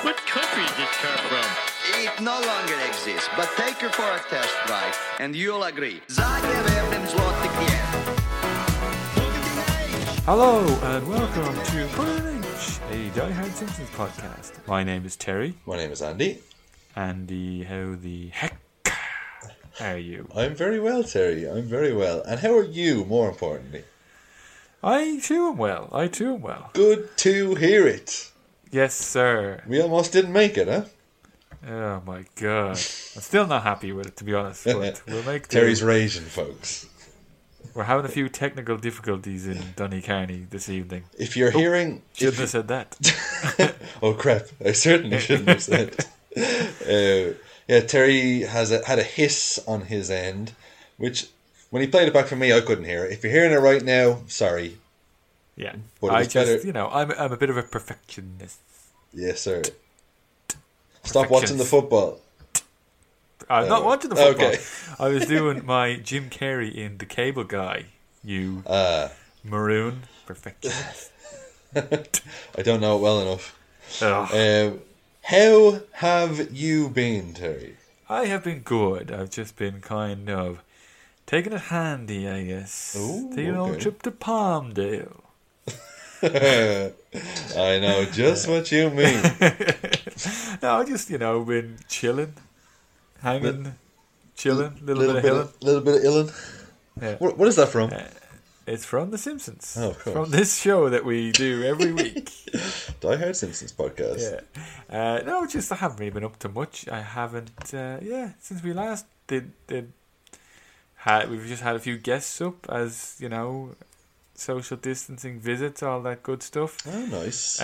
What country is this car from? It no longer exists, but take her for a test drive, and you'll agree. Zaje werden zloty. Hello and welcome to Burning H, a Die Hard Simpsons podcast. My name is Terry. My name is Andy. Andy, how the heck are you? I'm very well, Terry. I'm very well. And how are you, more importantly? I too am well. Good to hear it. Yes, sir. We almost didn't make it, huh? Oh my god. I'm still not happy with it, to be honest. But we'll make do. Terry's raging, folks. We're having a few technical difficulties in Donnycarney this evening. If you're hearing... Shouldn't have said that. Oh, crap. I certainly shouldn't have said yeah, Terry had a hiss on his end, which, when he played it back for me, I couldn't hear it. If you're hearing it right now, sorry. Yeah. But I just, better. I'm a bit of a perfectionist. Yes, sir. Stop watching the football. I'm not watching the football. Okay. I was doing my Jim Carrey in The Cable Guy. You maroon perfectionist. I don't know it well enough. Ugh. How have you been, Terry? I have been good. I've just been kind of taking it handy, I guess. Ooh, taking an old okay. trip to Palmdale. I know just what you mean. No, I just, been chilling, hanging, chilling, little bit of hilling. Little bit of illin. Yeah. What is that from? It's from The Simpsons. Oh, of course. From this show that we do every week. Die Hard Simpsons podcast. Yeah. No, just I haven't really been up to much. I haven't. Since we last we've just had a few guests up, as social distancing visits, all that good stuff. Oh, nice.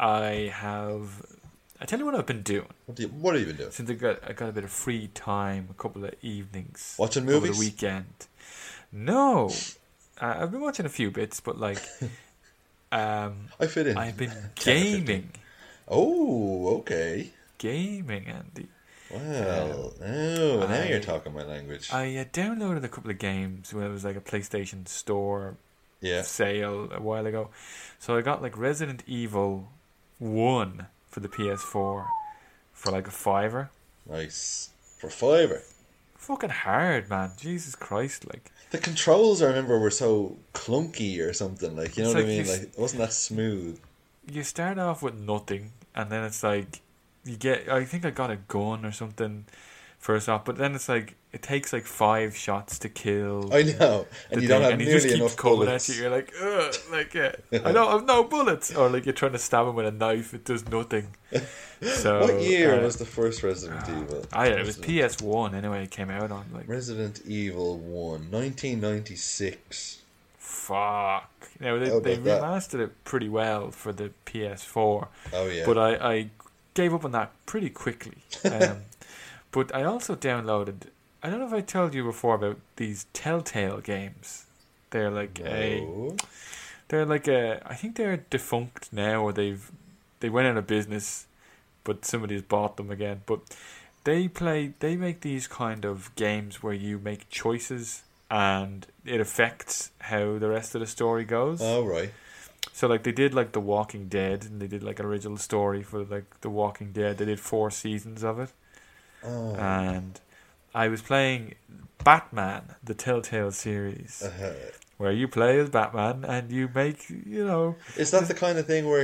I tell you what I've been doing. What have you been doing? Since I got a bit of free time, a couple of evenings. Watching over movies? the weekend. No. I've been watching a few bits, but I fit in. I've been gaming. Oh, okay. Gaming, Andy. Well, now you're talking my language. I downloaded a couple of games when it was like a PlayStation Store sale a while ago. So I got like Resident Evil 1 for the PS4 for like a $5. Nice. For $5. Fucking hard, man. Jesus Christ, like. The controls, I remember, were so clunky or something. Like, you know It's what I like mean? Like, it wasn't that smooth. You start off with nothing, and then it's like I think I got a gun or something first off, but then it's like it takes like 5 shots to kill. I know, and you don't have and he just nearly keeps enough coming bullets. at you. You're like, ugh, like I don't have no bullets, or like you're trying to stab him with a knife. It does nothing. So what year was the first Resident Evil? It was PS1 anyway. It came out on like Resident Evil 1, 1996. fuck. Now they about that? remastered it pretty well for the PS4. Oh yeah, But I gave up on that pretty quickly. But I also downloaded. I don't know if I told you before about these Telltale games. They're like No. I think they're defunct now, or they went out of business, but somebody's bought them again. But they make these kind of games where you make choices and it affects how the rest of the story goes. Oh right. So like they did like The Walking Dead, and they did like an original story for like The Walking Dead. They did 4 seasons of it. Oh. And I was playing Batman, the Telltale series, where you play as Batman and you make, Is that the kind of thing where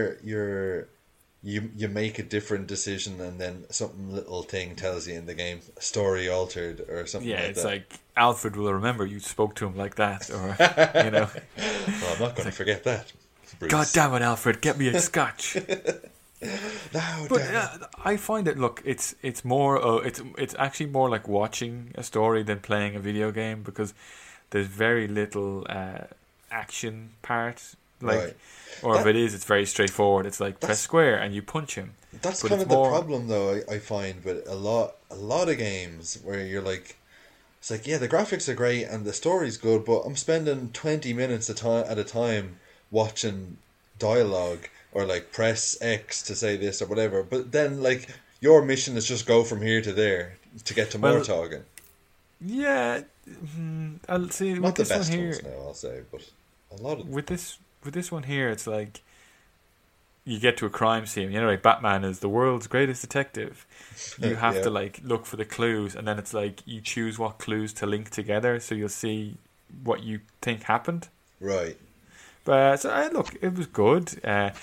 you make a different decision and then some little thing tells you in the game, story altered or something like that? Yeah, it's like Alfred will remember you spoke to him like that, or Well, I'm not going to forget that. Bruce. God damn it, Alfred, get me a scotch. No, But damn it. I find it. Look, it's more. It's actually more like watching a story than playing a video game, because there's very little action part. Like, Right. or if it is, it's very straightforward. It's like press square and you punch him. That's But kind it's of the more- problem, though. I find with a lot of games where you're like, it's like, yeah, the graphics are great and the story's good, but I'm spending 20 minutes at a time watching dialogue, or like press X to say this or whatever. But then like your mission is just go from here to there to get to more talking. Yeah, I'll see. Not With the this one best here, ones now, I'll say, but a lot of them. with this one here, it's like you get to a crime scene. You know, like Batman is the world's greatest detective. You have Yeah. to like look for the clues, and then it's like you choose what clues to link together, so you'll see what you think happened. Right. But look, it was good.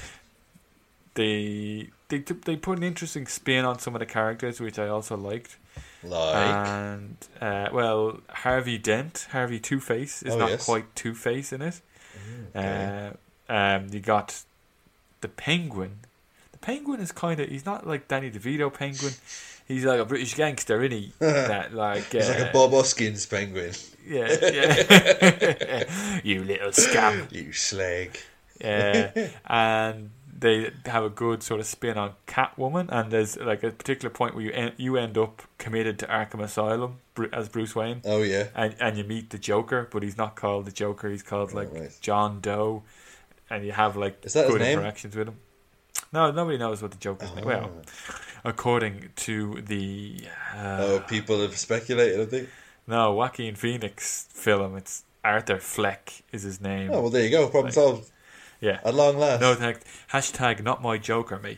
They put an interesting spin on some of the characters, which I also liked. Like. And Harvey Two-Face is Oh, not yes. quite Two-Face in it. Okay. You got the Penguin. The Penguin is he's not like Danny DeVito Penguin. He's like a British gangster, isn't he? That like He's like a Bob Hoskins penguin. yeah. You little scam. You slag. And they have a good sort of spin on Catwoman, and there's like a particular point where you end up committed to Arkham Asylum as Bruce Wayne. Oh yeah. And you meet the Joker, but he's not called the Joker. He's called like right. John Doe, and you have like Is that his good name? interactions with him. No, nobody knows what the Joker's name. Well, according to the People have speculated, I think. Joaquin Phoenix film, it's Arthur Fleck is his name. Oh well, there you go. Problem solved. Yeah. At long last. No, hashtag not my Joker, mate.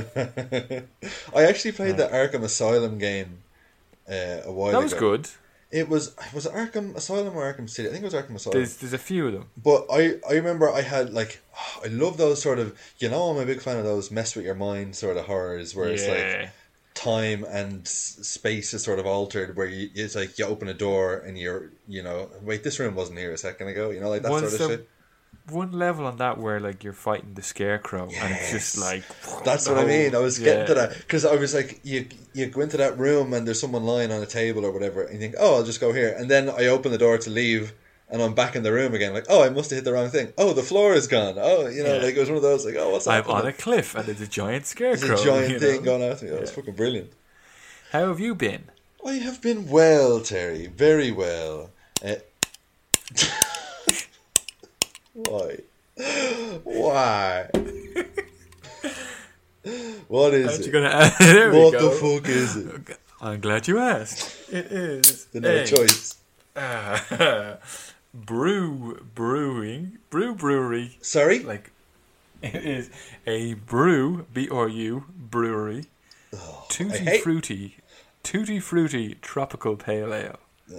I actually played the Arkham Asylum game a while ago. That was good. It was it Arkham Asylum or Arkham City? I think it was Arkham Asylum. There's a few of them. But I remember I had like I love those sort of, I'm a big fan of those mess with your mind sort of horrors where it's like time and space is sort of altered, where it's like you open a door and wait, this room wasn't here a second ago, like that sort of shit. One level on that where like you're fighting the Scarecrow and it's just like that's what I mean. I was getting to that because I was like, you go into that room and there's someone lying on a table or whatever, and you think, oh, I'll just go here, and then I open the door to leave, and I'm back in the room again. Like, oh, I must have hit the wrong thing. Oh, the floor is gone. Oh, like it was one of those like, oh, what's I'm happening? on a cliff and there's a giant Scarecrow. There's a giant thing going after me. It was fucking brilliant. How have you been? I have been well, Terry. Very well. Why? Why? What is it? There we What go. the fuck is it? I'm glad you asked. It is Didn't have a choice. brewery. Sorry? Like it is a BRU brewery. Oh, Tutti Frutti Tropical Pale Ale.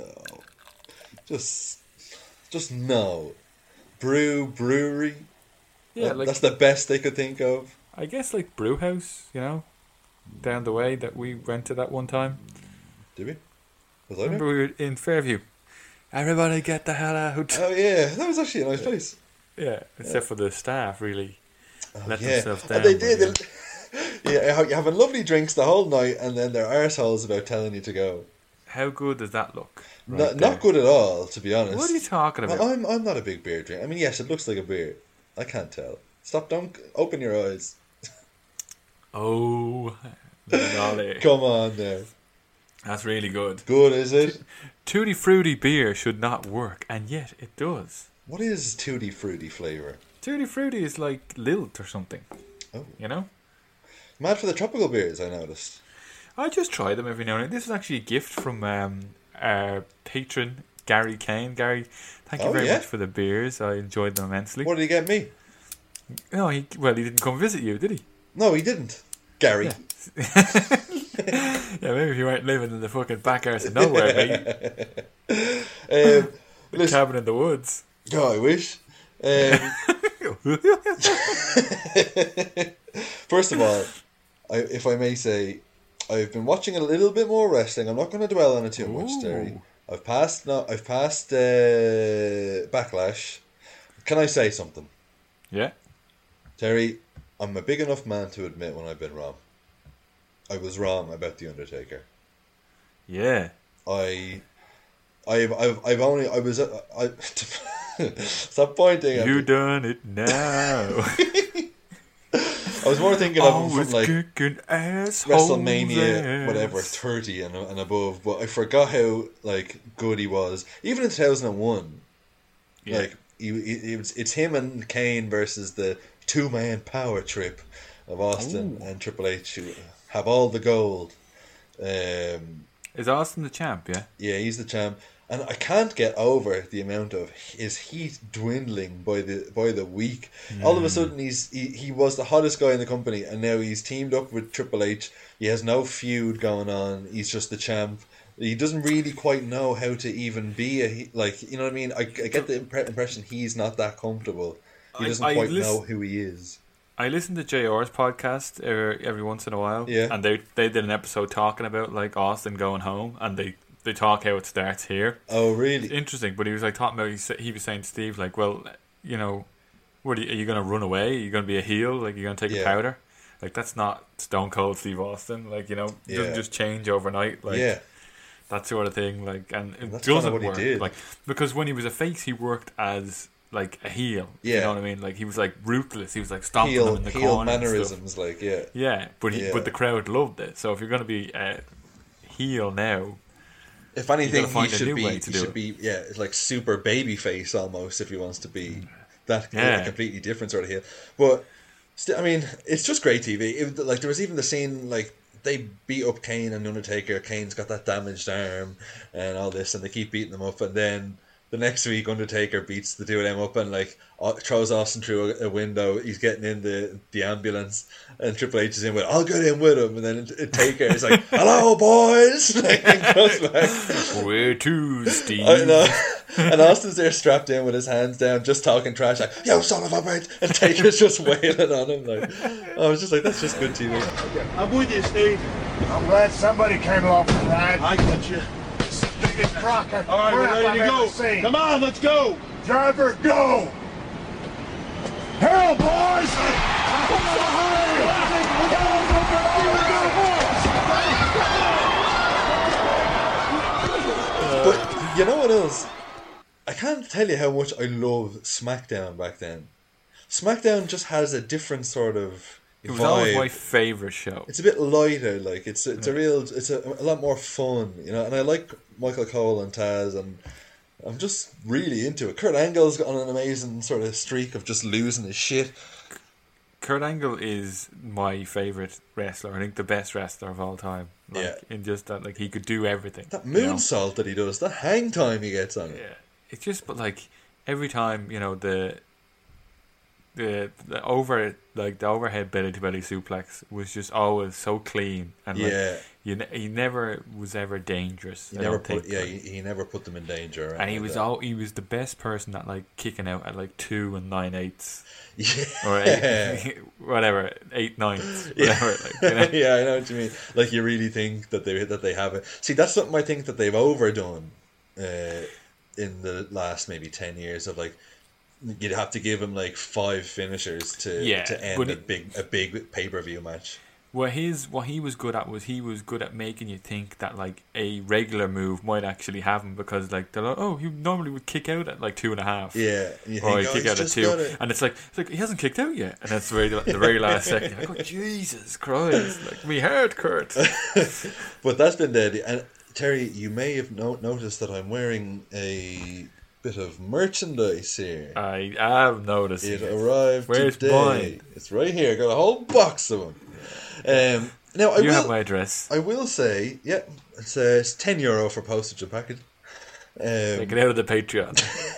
Just no. Brewery? Yeah, like that's the best they could think of. I guess like brew house, down the way that we went to that one time. Did we? Was I Remember there? we were in Fairview. Everybody get the hell out. Oh yeah, that was actually a nice place. Yeah, except for the staff really let Yeah, themselves down. and they did. Yeah, you're having lovely drinks the whole night, and then they're arseholes about telling you to go. How good does that look? Not good at all, to be honest. What are you talking about? I'm not a big beer drinker. I mean, yes, it looks like a beer. I can't tell. Don't open your eyes. Oh, Nolly. Come on there. That's really good. Good, is it? Tutti Frutti beer should not work, and yet it does. What is Tutti Frutti flavour? Tutti Frutti is like Lilt or something. Oh. Mad for the tropical beers, I noticed. I just try them every now and then. This is actually a gift from our patron, Gary Kane. Gary, thank you very much for the beers. I enjoyed them immensely. What did he get me? No, he didn't come visit you, did he? No, he didn't. Gary. Yeah, maybe if you weren't living in the fucking back arse of nowhere, mate. Cabin in the woods. Oh, I wish. First of all, if I may say, I've been watching a little bit more wrestling. I'm not going to dwell on it too much, Terry. I've passed Backlash. Can I say something? Yeah. Terry, I'm a big enough man to admit when I've been wrong. I was wrong about The Undertaker. Yeah. Stop pointing at me. You done it now. I was more thinking of him from like WrestleMania, WrestleMania, whatever, 30 and above. But I forgot how like good he was. Even in 2001, like it's him and Kane versus the 2-man power trip of Austin and Triple H, who have all the gold. Is Austin the champ? Yeah. Yeah, he's the champ. And I can't get over the amount of his heat dwindling by the week. All of a sudden, he was the hottest guy in the company, and now he's teamed up with Triple H. He has no feud going on. He's just the champ. He doesn't really quite know how to even be you know what I mean? I get the impression he's not that comfortable. He doesn't quite know who he is. I listen to JR's podcast every once in a while, and they did an episode talking about like Austin going home, and they talk how it starts here. Oh, really? It's interesting, but he was like talking about, he was saying to Steve, like, well, you know, are you going to run away? Are you going to be a heel? Like, you're going to take a powder? Like, that's not Stone Cold Steve Austin. Like, you know, it doesn't just change overnight. Like, that sort of thing. Like, and it doesn't work. He did. Like, because when he was a face, he worked as like a heel. You know what I mean? Like, he was like ruthless. He was like stomping them in the corner. Heel mannerisms, like, yeah. But but the crowd loved it. So if you're going to be a heel now, if anything, he should be it's like super baby face almost, if he wants to be that a completely different sort of heel. But still, I mean, it's just great TV. Like, there was even the scene, like, they beat up Kane and Undertaker. Kane's got that damaged arm and all this, and they keep beating them up, and then the next week Undertaker beats the two of them up and like throws Austin through a window. He's getting in the ambulance, and Triple H is in with, I'll get in with him, and then Taker is like, hello boys, like, and goes back. Where to, Steve? I know. And Austin's there strapped in with his hands down, just talking trash, like, yo son of a bitch, and Taker's just wailing on him. Like, I was just like, that's just good TV. I'm with you, Steve. I'm glad somebody came off with that. I got you. Biggest Crocker. All right, we're ready to go. Come on, let's go. Driver, go. Hell, boys! But you know what else? I can't tell you how much I loved SmackDown back then. SmackDown just has a different sort of It was always my favourite show. It's a bit lighter, like it's a lot more fun, you know. And I like Michael Cole and Taz, and I'm just really into it. Kurt Angle's got on an amazing sort of streak of just losing his shit. Kurt Angle is my favourite wrestler. I think the best wrestler of all time. Like, in just that, like, he could do everything. That moonsault that he does, that hang time he gets on it. Yeah, it's just, but like every time, you know, the overhead belly to belly suplex was just always so clean, and like, he never was ever dangerous. He never put them in danger. And he was he was the best person at like kicking out at like 2 9/8, or 8 9/9, whatever. Like, you know? Yeah, I know what you mean. Like, you really think that they have it. See, that's something I think that they've overdone in the last maybe 10 years of like. You'd have to give him like 5 finishers to end a big pay-per-view match. What he was good at was he was good at making you think that like a regular move might actually have him, because like they're like, oh, he normally would kick out at like 2.5. Yeah, or he'd kick out at 2, and it's like he hasn't kicked out yet, and that's the very last second. Like, oh Jesus Christ, like me heart, Kurt. But that's been dead. And Terry, you may have noticed that I'm wearing a bit of merchandise here. I have noticed. It arrived Where's today. Mine? It's right here. Got a whole box of them. Now you have my address. I will say, it's €10 for postage and package. Take it out of the Patreon.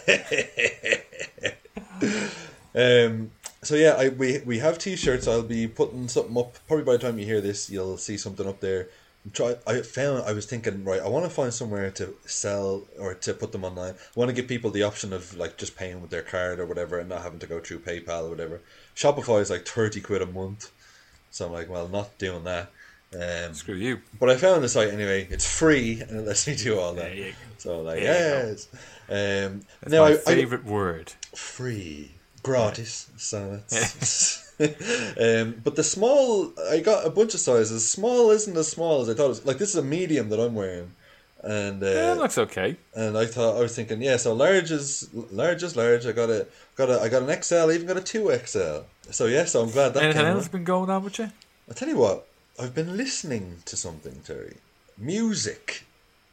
So we have t-shirts. I'll be putting something up. Probably by the time you hear this, you'll see something up there. I was thinking, right, I want to find somewhere to sell or to put them online. I want to give people the option of like just paying with their card or whatever and not having to go through PayPal or whatever. Shopify is like £30 a month, so I'm like, well, not doing that. Screw you. But I found the site anyway. It's free and it lets me do all that. So like, yes. That's my favourite word. Free, gratis. So that's. But the small, I got a bunch of sizes. Small isn't as small as I thought it was. Like, this is a medium that I'm wearing, and that looks okay. And I was thinking, so large is large. I got an XL, even got a 2XL. So I'm glad that. Anything else been going on with you? I'll tell you what, I've been listening to something, Terry. Music.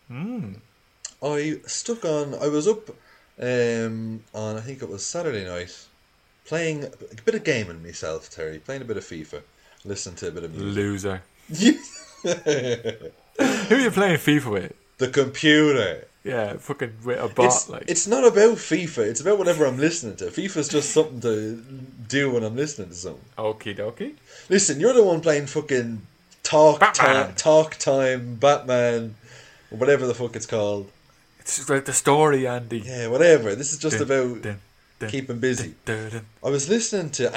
I stuck on. I was up on, I think it was Saturday night, playing a bit of gaming myself, Terry. Playing a bit of FIFA. Listening to a bit of music. Loser. Who are you playing FIFA with? The computer. Yeah, fucking with a bot. It's not about FIFA. It's about whatever I'm listening to. FIFA's just something to do when I'm listening to something. Okie dokie. Listen, you're the one playing fucking talk time, Batman, or whatever the fuck it's called. It's just like the story, Andy. Yeah, whatever. This is just about keeping busy. Dun. I was listening to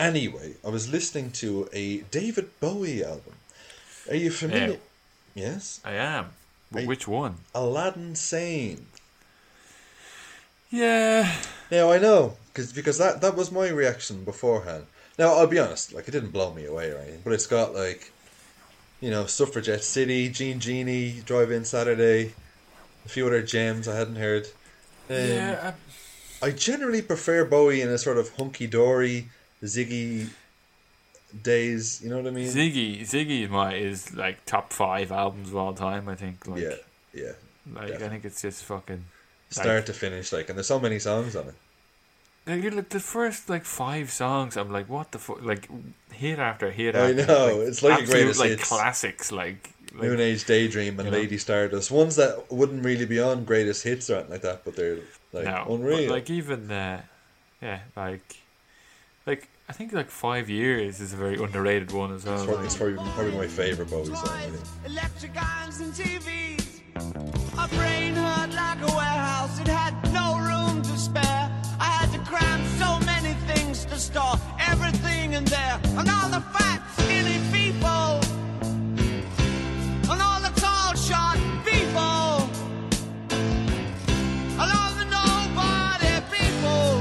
a David Bowie album. Are you familiar? Yeah. Yes? I am. But which one? Aladdin Sane. Yeah. Now, I know, because that was my reaction beforehand. Now, I'll be honest, like, it didn't blow me away or anything, but it's got, like, you know, Suffragette City, Genie, Drive-In Saturday, a few other gems I hadn't heard. I generally prefer Bowie in a sort of hunky-dory, Ziggy days, you know what I mean? Ziggy is like top 5 albums of all time, I think. Like, yeah. Like, definitely. I think it's just fucking start to finish, like, and there's so many songs on it. Like the first 5 songs, I'm like, what the fuck? Like, hit after hit I after. know, it's like a greatest hits. Classics, like Moon Age Daydream and Lady Stardust, ones that wouldn't really be on greatest hits or anything like that, but they're unreal. But, like, even I think 5 Years is a very underrated one as well. It's probably my favourite Bowie song, I think. Electric irons and TVs. My brain hurt like a warehouse. It had no room to spare. I had to cram so many things to store everything in there. And all the fat, skinny people. And all the tall, short people. And all the nobody people.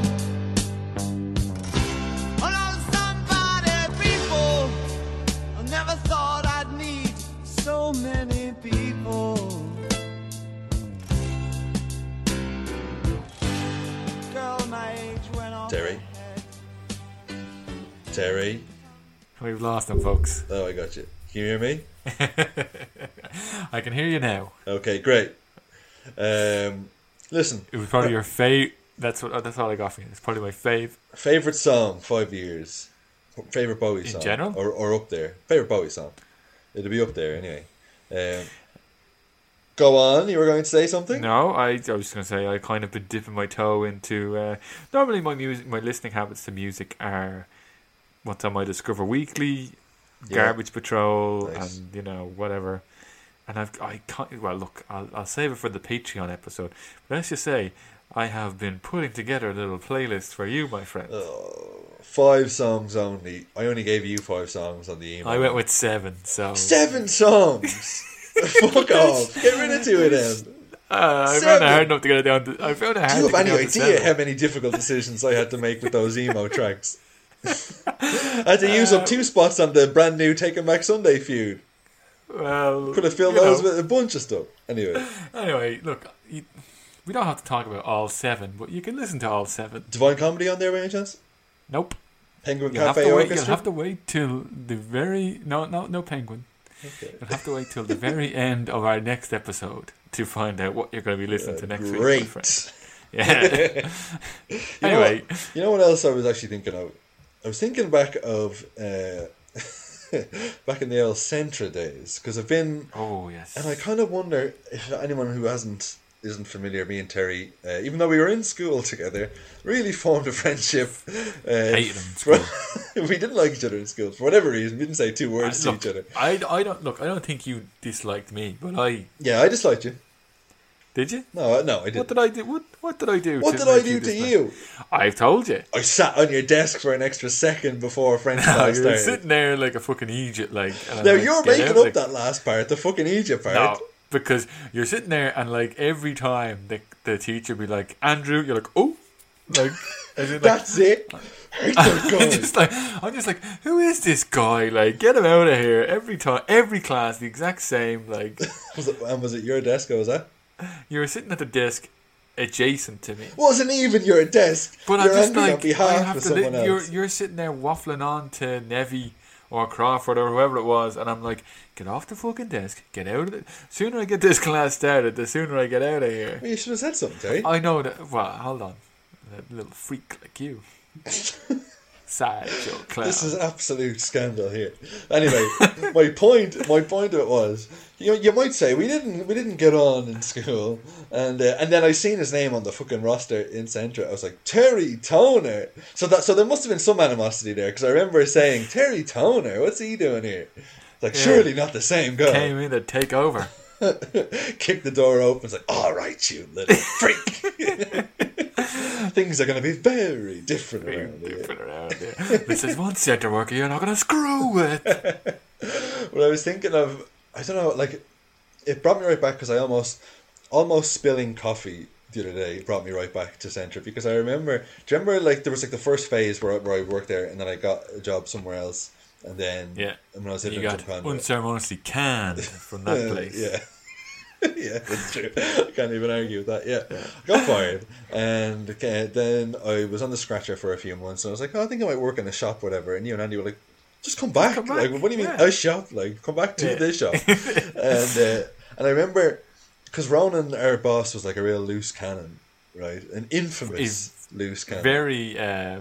And all the somebody people. I never thought I'd need so many people. Girl, my age went off. Terry. We've lost him, folks. Oh, I got you. Can you hear me? I can hear you now. Okay, great. Listen. It was probably your fave. That's all I got for you. It's probably my favorite song. 5 years. Favorite Bowie song in general, or up there. Favorite Bowie song. It'll be up there anyway. Go on. You were going to say something? No, I was going to say I kind of been dipping my toe into. Normally, my listening habits to music are what's on my Discover Weekly, Garbage Patrol, nice. And whatever. And I'll save it for the Patreon episode. But let's just say I have been putting together a little playlist for you, my friend. 5 songs only. I only gave you 5 songs on the email. I went with 7. So 7 songs. Fuck off. Get rid of 2 of them. I found it hard enough to get it down. Do you have any idea how many difficult decisions I had to make with those emo tracks? I had to use up 2 spots on the brand new Taking Back Sunday feud. Well, could have filled those with a bunch of stuff. Anyway, look, we don't have to talk about all 7, but you can listen to all 7. Divine Comedy on there by any chance? Nope. Penguin Cafe Orchestra? You'll have to wait till the very... No Penguin. Okay. You'll have to wait till the very end of our next episode to find out what you're going to be listening to next week. Great. Yeah. Anyway. You know what else I was actually thinking of? I was thinking back of... back in the El Centra days, because I've been... Oh, yes. And I kind of wonder if anyone who isn't familiar, me and Terry, even though we were in school together, really formed a friendship. Hated them in school. We didn't like each other in school for whatever reason. We didn't say 2 words to each other. I don't think you disliked me, but I disliked you. Did you? No, I didn't. What did I do? What did I do? What did I do to you? I've told you. I sat on your desk for an extra second before French class started. You're sitting there like a fucking Egypt, like. Now you're making up that last part, the fucking Egypt part. No, because you're sitting there and like every time the teacher be like, Andrew, you're like, oh, like. That's it. I'm just like, who is this guy? Like, get him out of here! Every time, every class, the exact same. Like, was it your desk? Was that? You were sitting at the desk adjacent to me. Wasn't even your desk. But you're I'm just like, on behalf of someone else. You're sitting there waffling on to Nevy or Crawford or whoever it was, and I'm like, get off the fucking desk, get out of it. The sooner I get this class started, the sooner I get out of here. Well, you should have said something, Terry. I know that. Well, hold on, a little freak like you. Sideshow clown. This is absolute scandal here. Anyway, my point of it was, you might say we didn't get on in school, and then I seen his name on the fucking roster in Centra. I was like, Terry Toner. So there must have been some animosity there, because I remember saying, Terry Toner, what's he doing here? Like, surely not the same guy. Came in to take over. Kicked the door open. It's like, all right, you little freak. Things are going to be very different around here. This is one centre worker you're not going to screw with. What I was thinking of, I don't know, like, it brought me right back, because I almost spilling coffee the other day brought me right back to Centre, because I remember, do you remember, like, there was like the first phase where I worked there, and then I got a job somewhere else, and then when I was living in Japan, unceremoniously canned from that place. Yeah, it's true. I can't even argue with that. Yeah. I got fired, and then I was on the scratcher for a few months, and I was like, I think I might work in a shop, whatever. And you and Andy were like, just come back. Like, what do you mean a shop? Like, come back to this shop. And I remember, because Ronan, our boss, was like a real loose cannon, right? An infamous loose cannon. Very.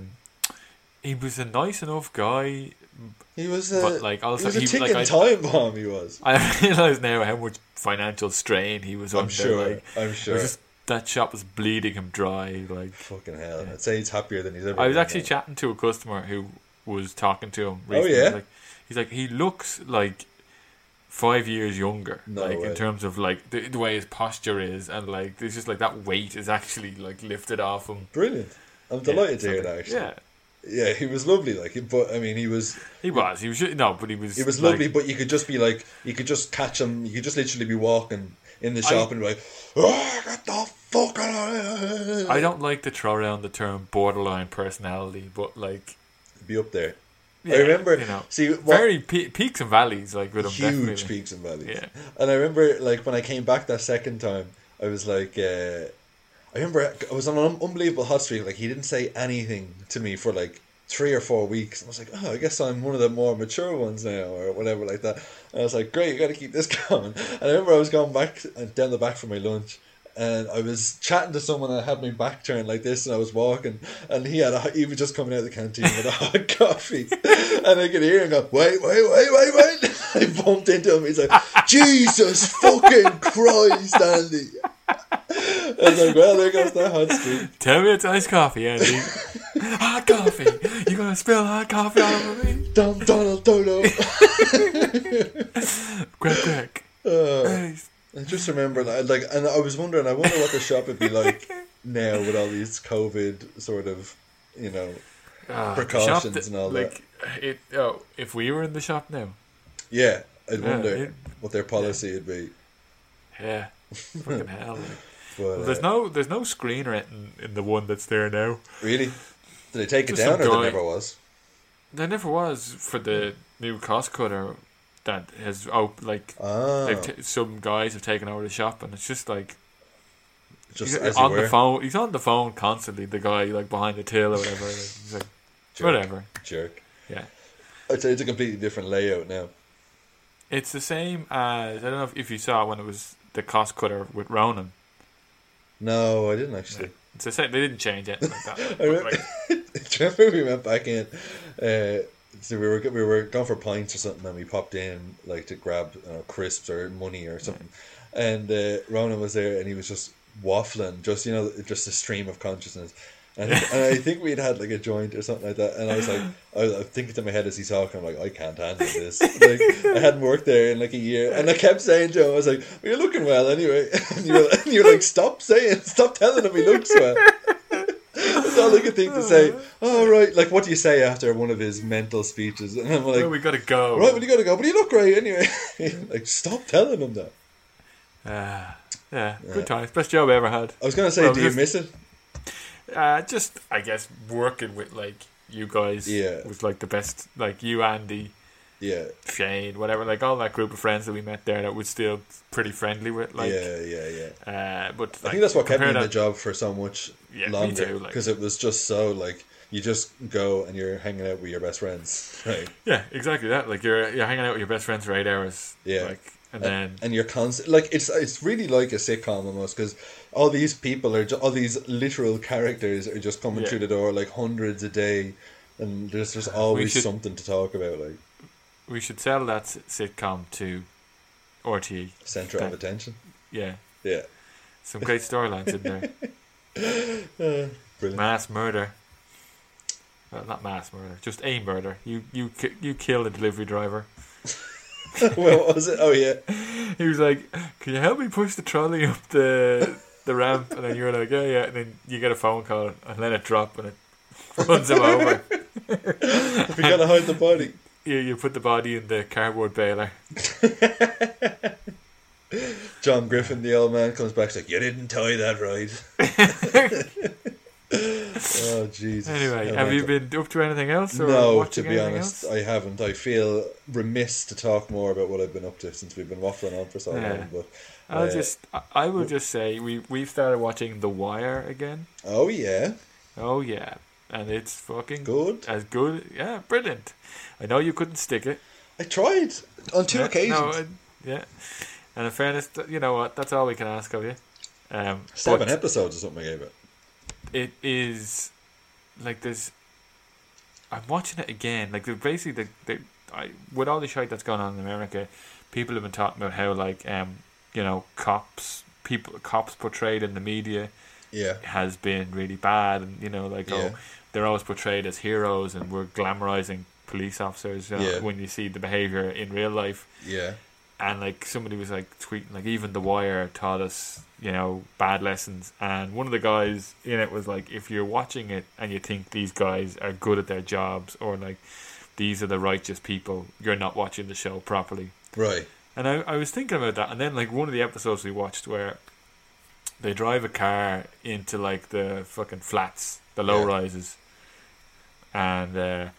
He was a nice enough guy. He was but like also he was a ticking time bomb. He was. I realise now how much financial strain he was under. I'm sure. That shop was bleeding him dry. Like fucking hell. I'd say he's happier than he's ever. I was actually chatting to a customer who was talking to him recently. Oh yeah. He's like he looks like 5 years younger. No way. In terms of like the way his posture is, and like it's just like that weight is actually like lifted off him. Brilliant. I'm delighted to hear that. Actually. Yeah, he was lovely. Like, but I mean, he was lovely. But you could just be like, you could just catch him. You could just literally be walking in the shop and be like, get the fuck out of here. I don't like to throw around the term borderline personality, but like, be up there. Yeah, I remember, very peaks and valleys, like with him. Huge definitely. Peaks and valleys. Yeah, and I remember, like, when I came back that second time, I was like. I remember I was on an unbelievable hot streak. Like, he didn't say anything to me for like 3 or 4 weeks. And I was like, I guess I'm one of the more mature ones now, or whatever like that. And I was like, great, you got to keep this going. And I remember I was going back down the back for my lunch, and I was chatting to someone that had my back turned like this, and I was walking, and he was just coming out of the canteen with a hot coffee, and I could hear him go, wait. I bumped into him. He's like, Jesus fucking Christ, Andy. I was like, well, there goes that hot streak. Tell me it's iced coffee, Andy. Hot coffee. You gonna spill hot coffee all over me? Donald Dodo. Crack. I just remember that, like, and I was wondering, I wonder what the shop would be like now with all these COVID sort of, precautions and all that. If we were in the shop now. Yeah, I'd wonder what their policy would be. Yeah, fucking hell. But, there's no screen or anything in the one that's there now. Really? Did they take it down, or there never was? There never was for the new cost cutter that has some guys have taken over the shop, and it's just like just he's on the phone. He's on the phone constantly. The guy like behind the till or whatever. He's like whatever. Jerk. Yeah. I'd say it's a completely different layout now. It's the same as, I don't know if you saw when it was the cost cutter with Ronan. No, I didn't actually. It's the same. They didn't change it like that. Do you remember we went back in? So we were going for pints or something, and we popped in like to grab crisps or money or something, and Ronan was there, and he was just waffling, just a stream of consciousness. And I think we'd had like a joint or something like that, and I was like, I was thinking to my head as he's talking, I'm like, I can't handle this. Like, I hadn't worked there in like a year, and I kept saying to him, I was like, well, you're looking well anyway. And you're like, stop telling him he looks well. That's all I could think to say. Oh, right, like, what do you say after one of his mental speeches? And I'm like, well, we gotta go. Right, well, you gotta go, but you look great anyway. Like, stop telling him that. Yeah, good times. Best job I ever had. I was gonna say, do you miss it? Just I guess working with like you guys was like the best, like you, Andy, Shane, whatever, like all that group of friends that we met there that was still pretty friendly with, like but I think that's what kept me in the job for so much longer, because it was just so like you just go and you're hanging out with your best friends, right? Yeah, exactly that. Like you're hanging out with your best friends for 8 hours, like. And you're constant, like it's really like a sitcom almost, because all these people all these literal characters are just coming through the door like hundreds a day, and there's just always should- something to talk about, like We should sell that sitcom to RTE. centre of attention. Yeah, Yeah, some great storylines in there. brilliant. Mass murder. Well, not mass murder, just a murder. You kill a delivery driver. Well, what was it? Oh yeah, He was like, "Can you help me push the trolley up the ramp?" And then you're like, "Yeah." And then you get a phone call and let it drop and it runs him over. we gotta hide the body. You put the body in the cardboard baler. John Griffin, the old man, comes back. He's like, "You didn't tie that right." Oh Jesus! Anyway, How have you mental. been up to anything else? Or No, to watching be anything honest, else? I haven't. I feel remiss to talk more about what I've been up to since we've been waffling on for so Yeah. long. But I will just say we've started watching The Wire again. oh yeah, Oh yeah, and it's fucking good. as good. Yeah, brilliant. I know you couldn't stick it. I tried on two Yeah, occasions. no, yeah. And in fairness, you know what? That's all we can ask of you. 7 but episodes or something I gave it. it is like I'm watching it again. Like basically, with all the shit that's going on in America, people have been talking about how like cops portrayed in the media Yeah, has been really bad, and Yeah. they're always portrayed as heroes, and we're glamorizing police officers Yeah. when you see the behavior in real life. yeah, And like somebody was like tweeting, like even The Wire taught us, bad lessons. And one of the guys in it was like, if you're watching it and you think these guys are good at their jobs, or like these are the righteous people, you're not watching the show properly. right. And I was thinking about that, and then like one of the episodes we watched where they drive a car into like the fucking flats, the low Yeah. rises, and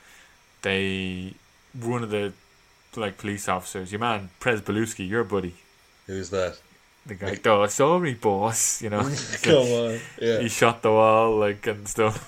one of the like police officers, your man Prez Belusky, your buddy, Who's that? the guy, oh sorry boss, Come on. Yeah, he shot the wall like and stuff.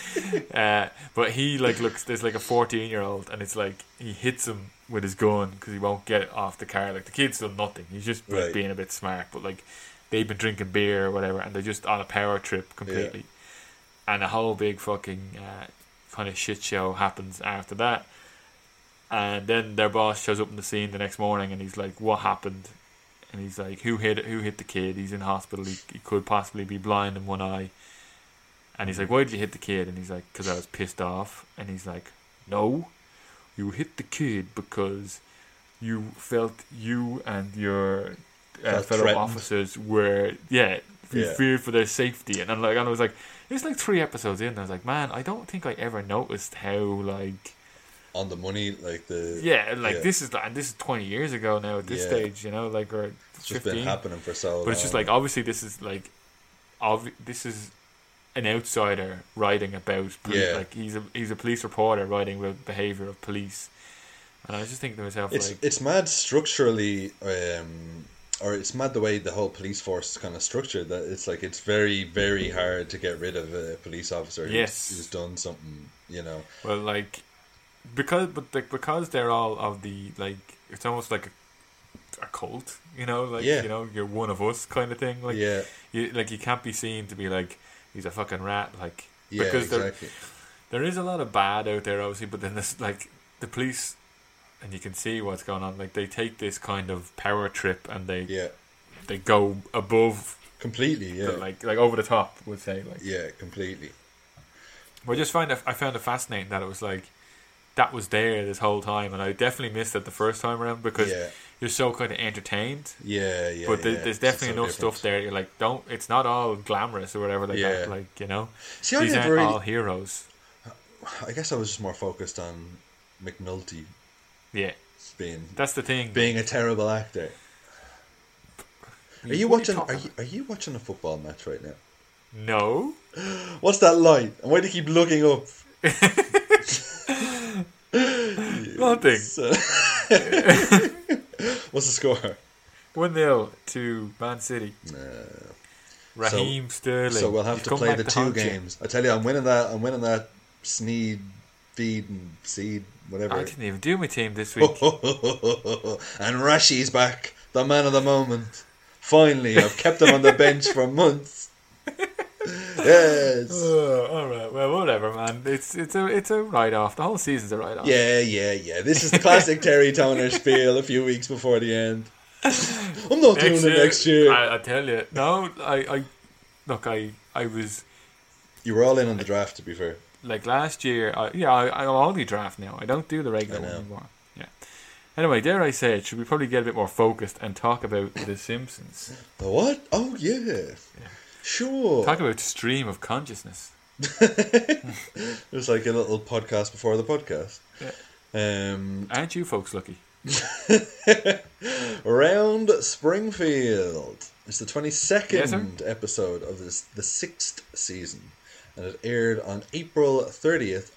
But he like looks, there's like a 14-year-old, and it's like he hits him with his gun because he won't get it off the car. Like the kid's done nothing, he's just like, Right. being a bit smart, but like they've been drinking beer or whatever, and they're just on a power trip completely. And a whole big fucking kind of shit show happens after that. And then their boss shows up in the scene the next morning, and he's like, "What happened?" And he's like, "Who hit the kid? He's in hospital. He could possibly be blind in one eye." And he's like, "Why did you hit the kid?" And he's like, "'Cause I was pissed off." And he's like, "No, you hit the kid because you felt you and your Felt fellow threatened. officers were you Yeah. feared for their safety." And I was like, it's like 3 episodes in, and I was like, man, I don't think I ever noticed how like on the money, like the this is 20 years ago now at this Yeah. stage, or it's just 15. been happening for so long. But it's just like, obviously this is like this is an outsider writing about Yeah. like he's a police reporter writing about behavior of police, and I was just thinking to myself, it's mad structurally, or it's mad the way the whole police force is kind of structured. That it's like it's very very hard to get rid of a police officer who's done something. well, like because they're all of the like, it's almost like a cult, Yeah. you're one of us kind of thing. Like Yeah. you can't be seen to be like he's a fucking rat, like Yeah, because exactly. there is a lot of bad out there, obviously, but then there's like the police, and you can see what's going on. Like they take this kind of power trip, and they go above, Completely, yeah. like over the top, would say, like. Yeah, completely. But I found it fascinating that it was like that was there this whole time, and I definitely missed it the first time around because you're so kind of entertained. Yeah. But yeah. there's definitely so enough stuff there. You're like, it's not all glamorous or whatever like that. Like, See, I these never aren't really- all heroes. I guess I was just more focused on McNulty Yeah, being that's the thing. a terrible actor. Are you What are you watching? talking Are you watching a football match right now? No. What's that light? And why do you keep looking up? Nothing. What's the score? 1-0 to Man City. Raheem Sterling. So we'll have He's to come play back the to 2 haunt you. games. I tell you, I'm winning that Sneed, Feed, and Seed, whatever. I didn't even do my team this week. And Rashi's back, the man of the moment. Finally, I've kept him on the bench for months. Yes. All right. Well, whatever, man. It's a write off. The whole season's a write off. Yeah. This is the classic Terry Toner spiel a few weeks before the end. I'm not doing it next year. I tell you. No, I was You were all in on the draft, to be fair. like last year. I only draft now. I don't do the regular one anymore. Yeah. Anyway, dare I say it? Should we probably get a bit more focused and talk about The Simpsons? The what? Oh, yeah. Sure. Talk about stream of consciousness. It's like a little podcast before the podcast. Yeah. Aren't you folks lucky? Around Springfield. It's the 22nd episode of the 6th season. And it aired on April 30th,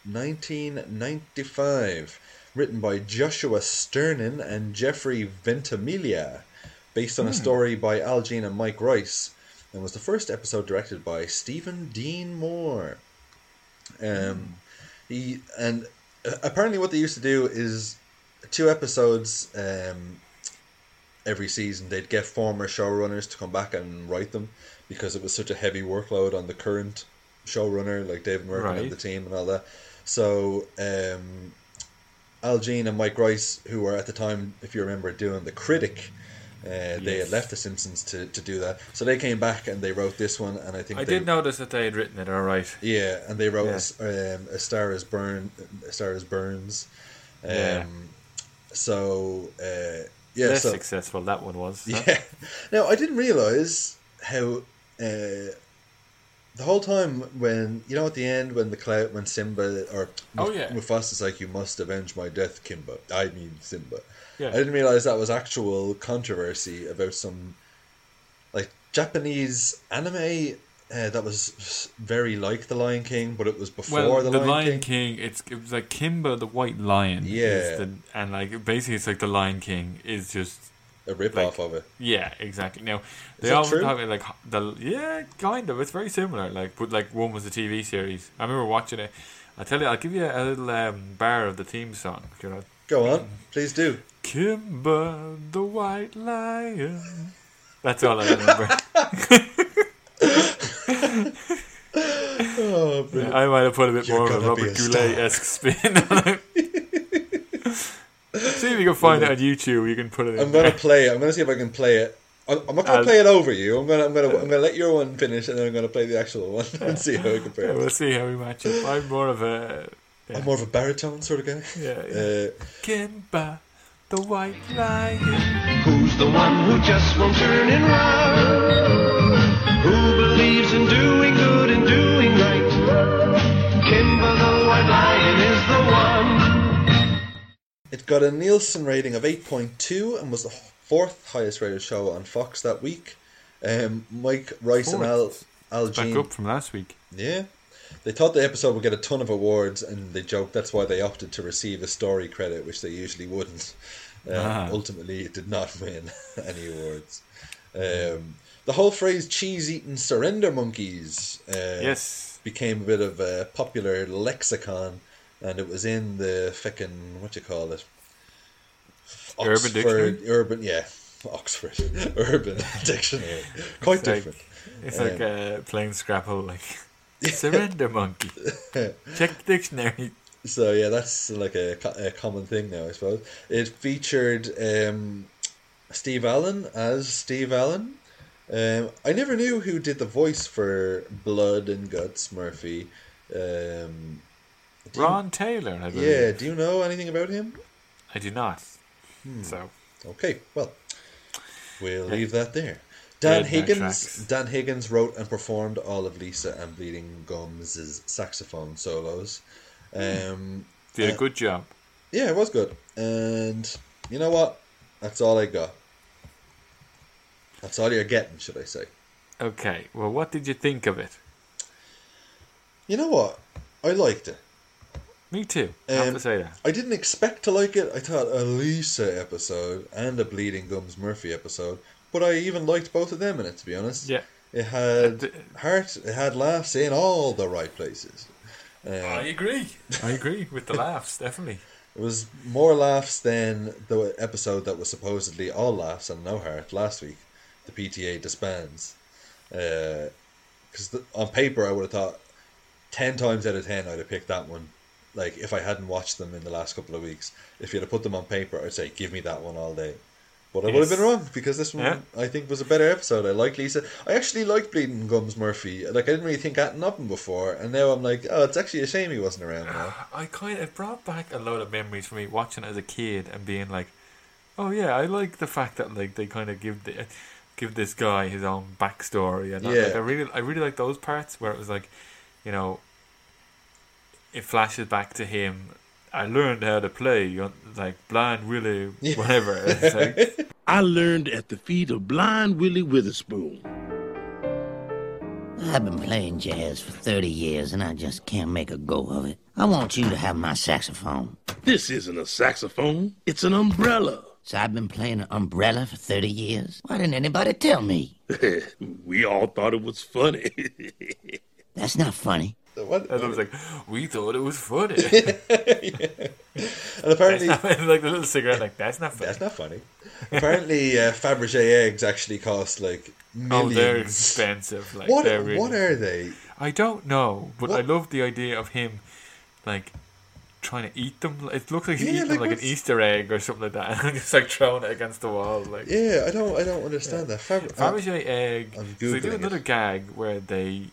1995. Written by Joshua Sternin and Jeffrey Ventimiglia. Based on a story by Al Jean and Mike Rice. And was the first episode directed by Stephen Dean Moore. Apparently what they used to do is 2 episodes every season. They'd get former showrunners to come back and write them because it was such a heavy workload on the current showrunner, like David Merkin and the team and all that. So Al Jean and Mike Rice, who were at the time, if you remember, doing The Critic, they had left The Simpsons to do that. So they came back and they wrote this one, and I think I did notice that they had written it. All right. Yeah, and they wrote A Star Is Burns. Less successful that one was. Yeah. Huh? Now I didn't realise how the whole time when at the end when when Simba or Mufasa's like, "You must avenge my death, Kimba." I mean Simba. Yeah. I didn't realise that was actual controversy about some like Japanese anime that was very like The Lion King, but it was before The Lion King. It was like Kimba the White Lion. Yeah. And like basically it's like The Lion King is just a rip-off of it. Yeah, exactly. Now they always talk about like kind of. It's very similar. But one was a TV series. I remember watching it. I tell you, I'll give you a little bar of the theme song. Go on, please do. Kimba the White Lion. That's all I remember. I might have put a bit more of a Robert Goulet-esque spin on it. See if you can find it on YouTube. You can put it in. I'm going to play it. I'm going to see if I can play it. I'm not going to play it over you. I'm going to let your one finish, and then I'm going to play the actual one and see how we compare. We'll see how we match up. I'm more of a baritone sort of guy. Yeah. Kimba, the White Lion. Who's the one who just won't turn and run? Who believes in doing good and doing right? Kimba, the White Lion, is the one. It got a Nielsen rating of 8.2 and was the 4th highest rated show on Fox that week. Mike Rice and Al Jean. Back up from last week. Yeah. They thought the episode would get a ton of awards, and they joked that's why they opted to receive a story credit, which they usually wouldn't. Ultimately, it did not win any awards. The whole phrase "cheese-eating surrender monkeys" became a bit of a popular lexicon. And it was in the fucking, Urban Dictionary? Oxford. Urban Dictionary. Quite different. It's like playing Scrabble, surrender monkey. Check the dictionary. So yeah, that's like a common thing now, I suppose. It featured Steve Allen as Steve Allen. I never knew who did the voice for Blood and Guts Murphy. Ron Taylor, I believe. Yeah, do you know anything about him? I do not. So okay, well, we'll leave that there. Dan Higgins wrote and performed all of Lisa and Bleeding Gums' saxophone solos. Did a good job. Yeah, it was good. And you know what? That's all I got. That's all you're getting, should I say. Okay, well, what did you think of it? You know what? I liked it. Me too. I have to say that. I didn't expect to like it. I thought a Lisa episode and a Bleeding Gums Murphy episode, but I even liked both of them in it, to be honest. Yeah. It had heart, it had laughs in all the right places. I agree. I agree with the laughs, definitely. It was more laughs than the episode that was supposedly all laughs and no heart last week. The PTA disbands. because on paper I would have thought 10 times out of 10 I'd have picked that one. Like, if I hadn't watched them in the last couple of weeks, if you'd have put them on paper, I'd say give me that one all day. But I would have been wrong, because this one I think was a better episode. I like Lisa. I actually like Bleeding Gums Murphy. Like, I didn't really think that of him before, and now I'm like, oh, it's actually a shame he wasn't around now. It brought back a load of memories for me watching it as a kid and being like, oh yeah, I like the fact that like they kind of give this guy his own backstory, and like, I really like those parts where it was like, you know, it flashes back to him. I learned how to play, like Blind Willie, whatever. It's like, I learned at the feet of Blind Willie Witherspoon. I've been playing jazz for 30 years and I just can't make a go of it. I want you to have my saxophone. This isn't a saxophone, it's an umbrella. So I've been playing an umbrella for 30 years? Why didn't anybody tell me? We all thought it was funny. That's not funny. What? And I was like, we thought it was funny. And apparently, like the little cigarette, like that's not funny. That's not funny. Apparently, Fabergé eggs actually cost like millions. Oh, they're expensive. Like, what really, what are they? I don't know, but What? I love the idea of him, like, trying to eat them. It looks like he's eating like like an Easter egg or something like that, and just like throwing it against the wall. Like, Yeah, I don't understand that. Fabergé egg. I'm So they do Googling another it. gag where the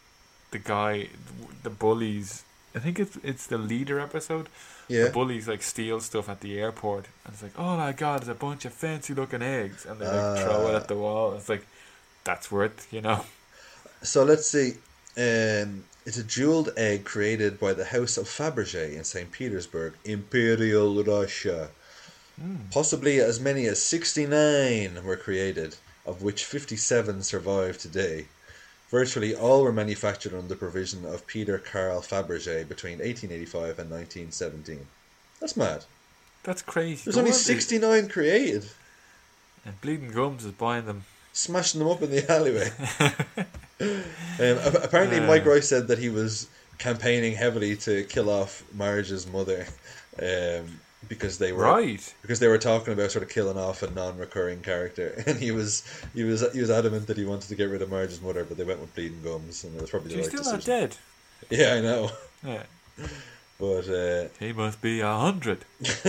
bullies. I think it's the leader episode. Yeah. The bullies like steal stuff at the airport, and it's like, oh my god, there's a bunch of fancy looking eggs, and they like throw it at the wall. It's like, that's worth, you know. So let's see. It's a jeweled egg created by the House of Fabergé in St. Petersburg, Imperial Russia. Possibly as many as 69 were created, of which 57 survive today. Virtually all were manufactured under the provision of Peter Carl Fabergé between 1885 and 1917. That's mad. That's crazy. There's only 69 created. And Bleeding Gums is buying them. Smashing them up in the alleyway. Apparently Mike Rice said that he was campaigning heavily to kill off Marge's mother, because they were talking about sort of killing off a non-recurring character, and he was adamant that he wanted to get rid of Marge's mother, but they went with Bleeding Gums, and it was probably the right She's decision. still not dead. Yeah, I know. Yeah. But he must be 100.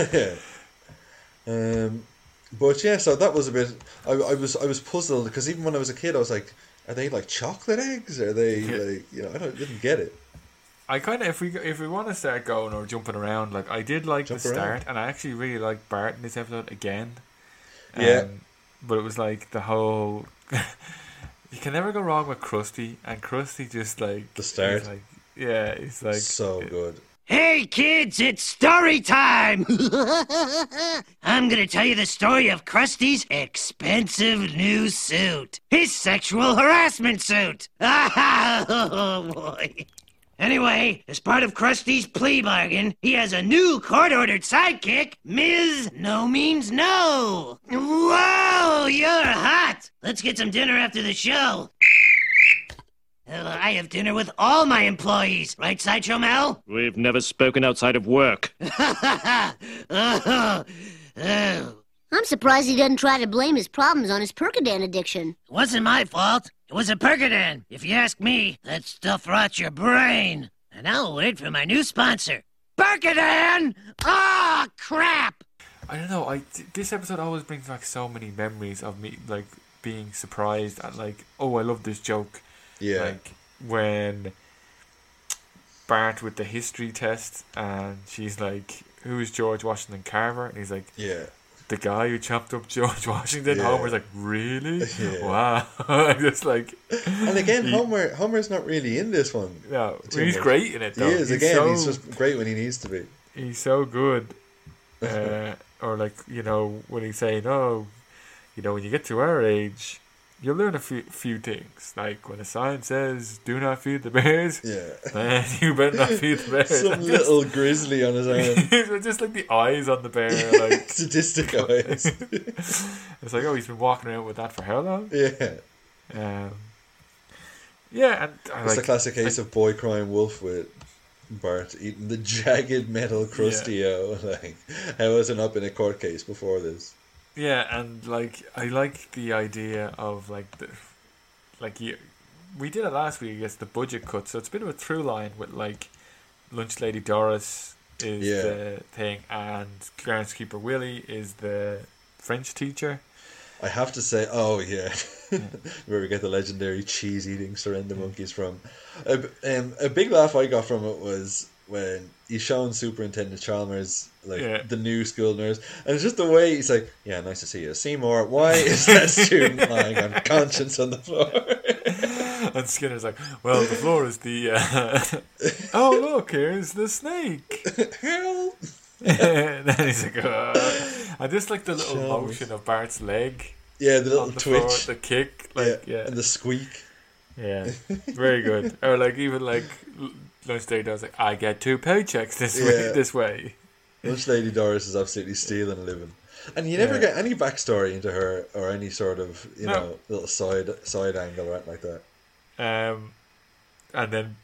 But yeah, so that was a bit. I was puzzled, because even when I was a kid, I was like, are they like chocolate eggs? Are they like, you know? Didn't get it. I kind of, if we want to start going or jumping around, like I did like the start, and I actually really liked Bart in this episode again. Yeah. But it was like the whole. You can never go wrong with Krusty, and Krusty just like the start. He's like so good. Hey kids, it's story time! I'm gonna tell you the story of Krusty's expensive new suit. His sexual harassment suit. Oh boy. Anyway, as part of Krusty's plea bargain, he has a new court-ordered sidekick, Ms. No Means No. Whoa, you're hot. Let's get some dinner after the show. I have dinner with all my employees, right, Sideshow Mel? We've never spoken outside of work. Oh. I'm surprised he doesn't try to blame his problems on his Percodan addiction. It wasn't my fault. It was a Percodan. If you ask me, that stuff rots your brain. And I'll wait for my new sponsor. Percodan! Ah, crap! I don't know. This episode always brings back so many memories of me, like being surprised at, like, oh, I love this joke. Yeah. Like when Bart with the history test, and she's like, "Who is George Washington Carver?" And he's like, "Yeah, the guy who chopped up George Washington." Yeah. Homer's like, "Really? Yeah. Wow!" Just like, and again, Homer's not really in this one. No, he's great in it though. He is. He's just great when he needs to be. He's so good. Or like, you know, when he's saying, "Oh, you know, when you get to our age, you'll learn a few things. Like when a sign says, 'Do not feed the bears,' man, you better not feed the bears." Some little grizzly on his arm. Just like the eyes on the bear, like sadistic eyes. It's like, oh, he's been walking around with that for how long? Yeah. Yeah, and it's the classic case of boy crying wolf with Bart eating the jagged metal Krusty-O. Like, how has it not been a court case before this? Yeah, and like I like the idea of like we did it last week. I guess the budget cut, so it's a bit of a through line with like Lunch Lady Doris is the thing, and Groundskeeper Willie is the French teacher. I have to say, where we get the legendary cheese eating Surrender monkeys from. A big laugh I got from it was when he's showing Superintendent Chalmers the new school nurse, and it's just the way he's like, "Yeah, nice to see you, Seymour. Why is that student lying unconscious on the floor?" And Skinner's like, "Well, the floor is the oh look, here's the snake." Help! And then he's like, I just like the little motion of Bart's leg. Yeah, the little twitch, floor, the kick, and the squeak. Yeah, very good. Or like even like Lunch Lady Doris, like, I get 2 paychecks this way. Lunch Lady Doris is absolutely stealing a living, and you never get any backstory into her or any sort of know little side angle or anything like that. And then.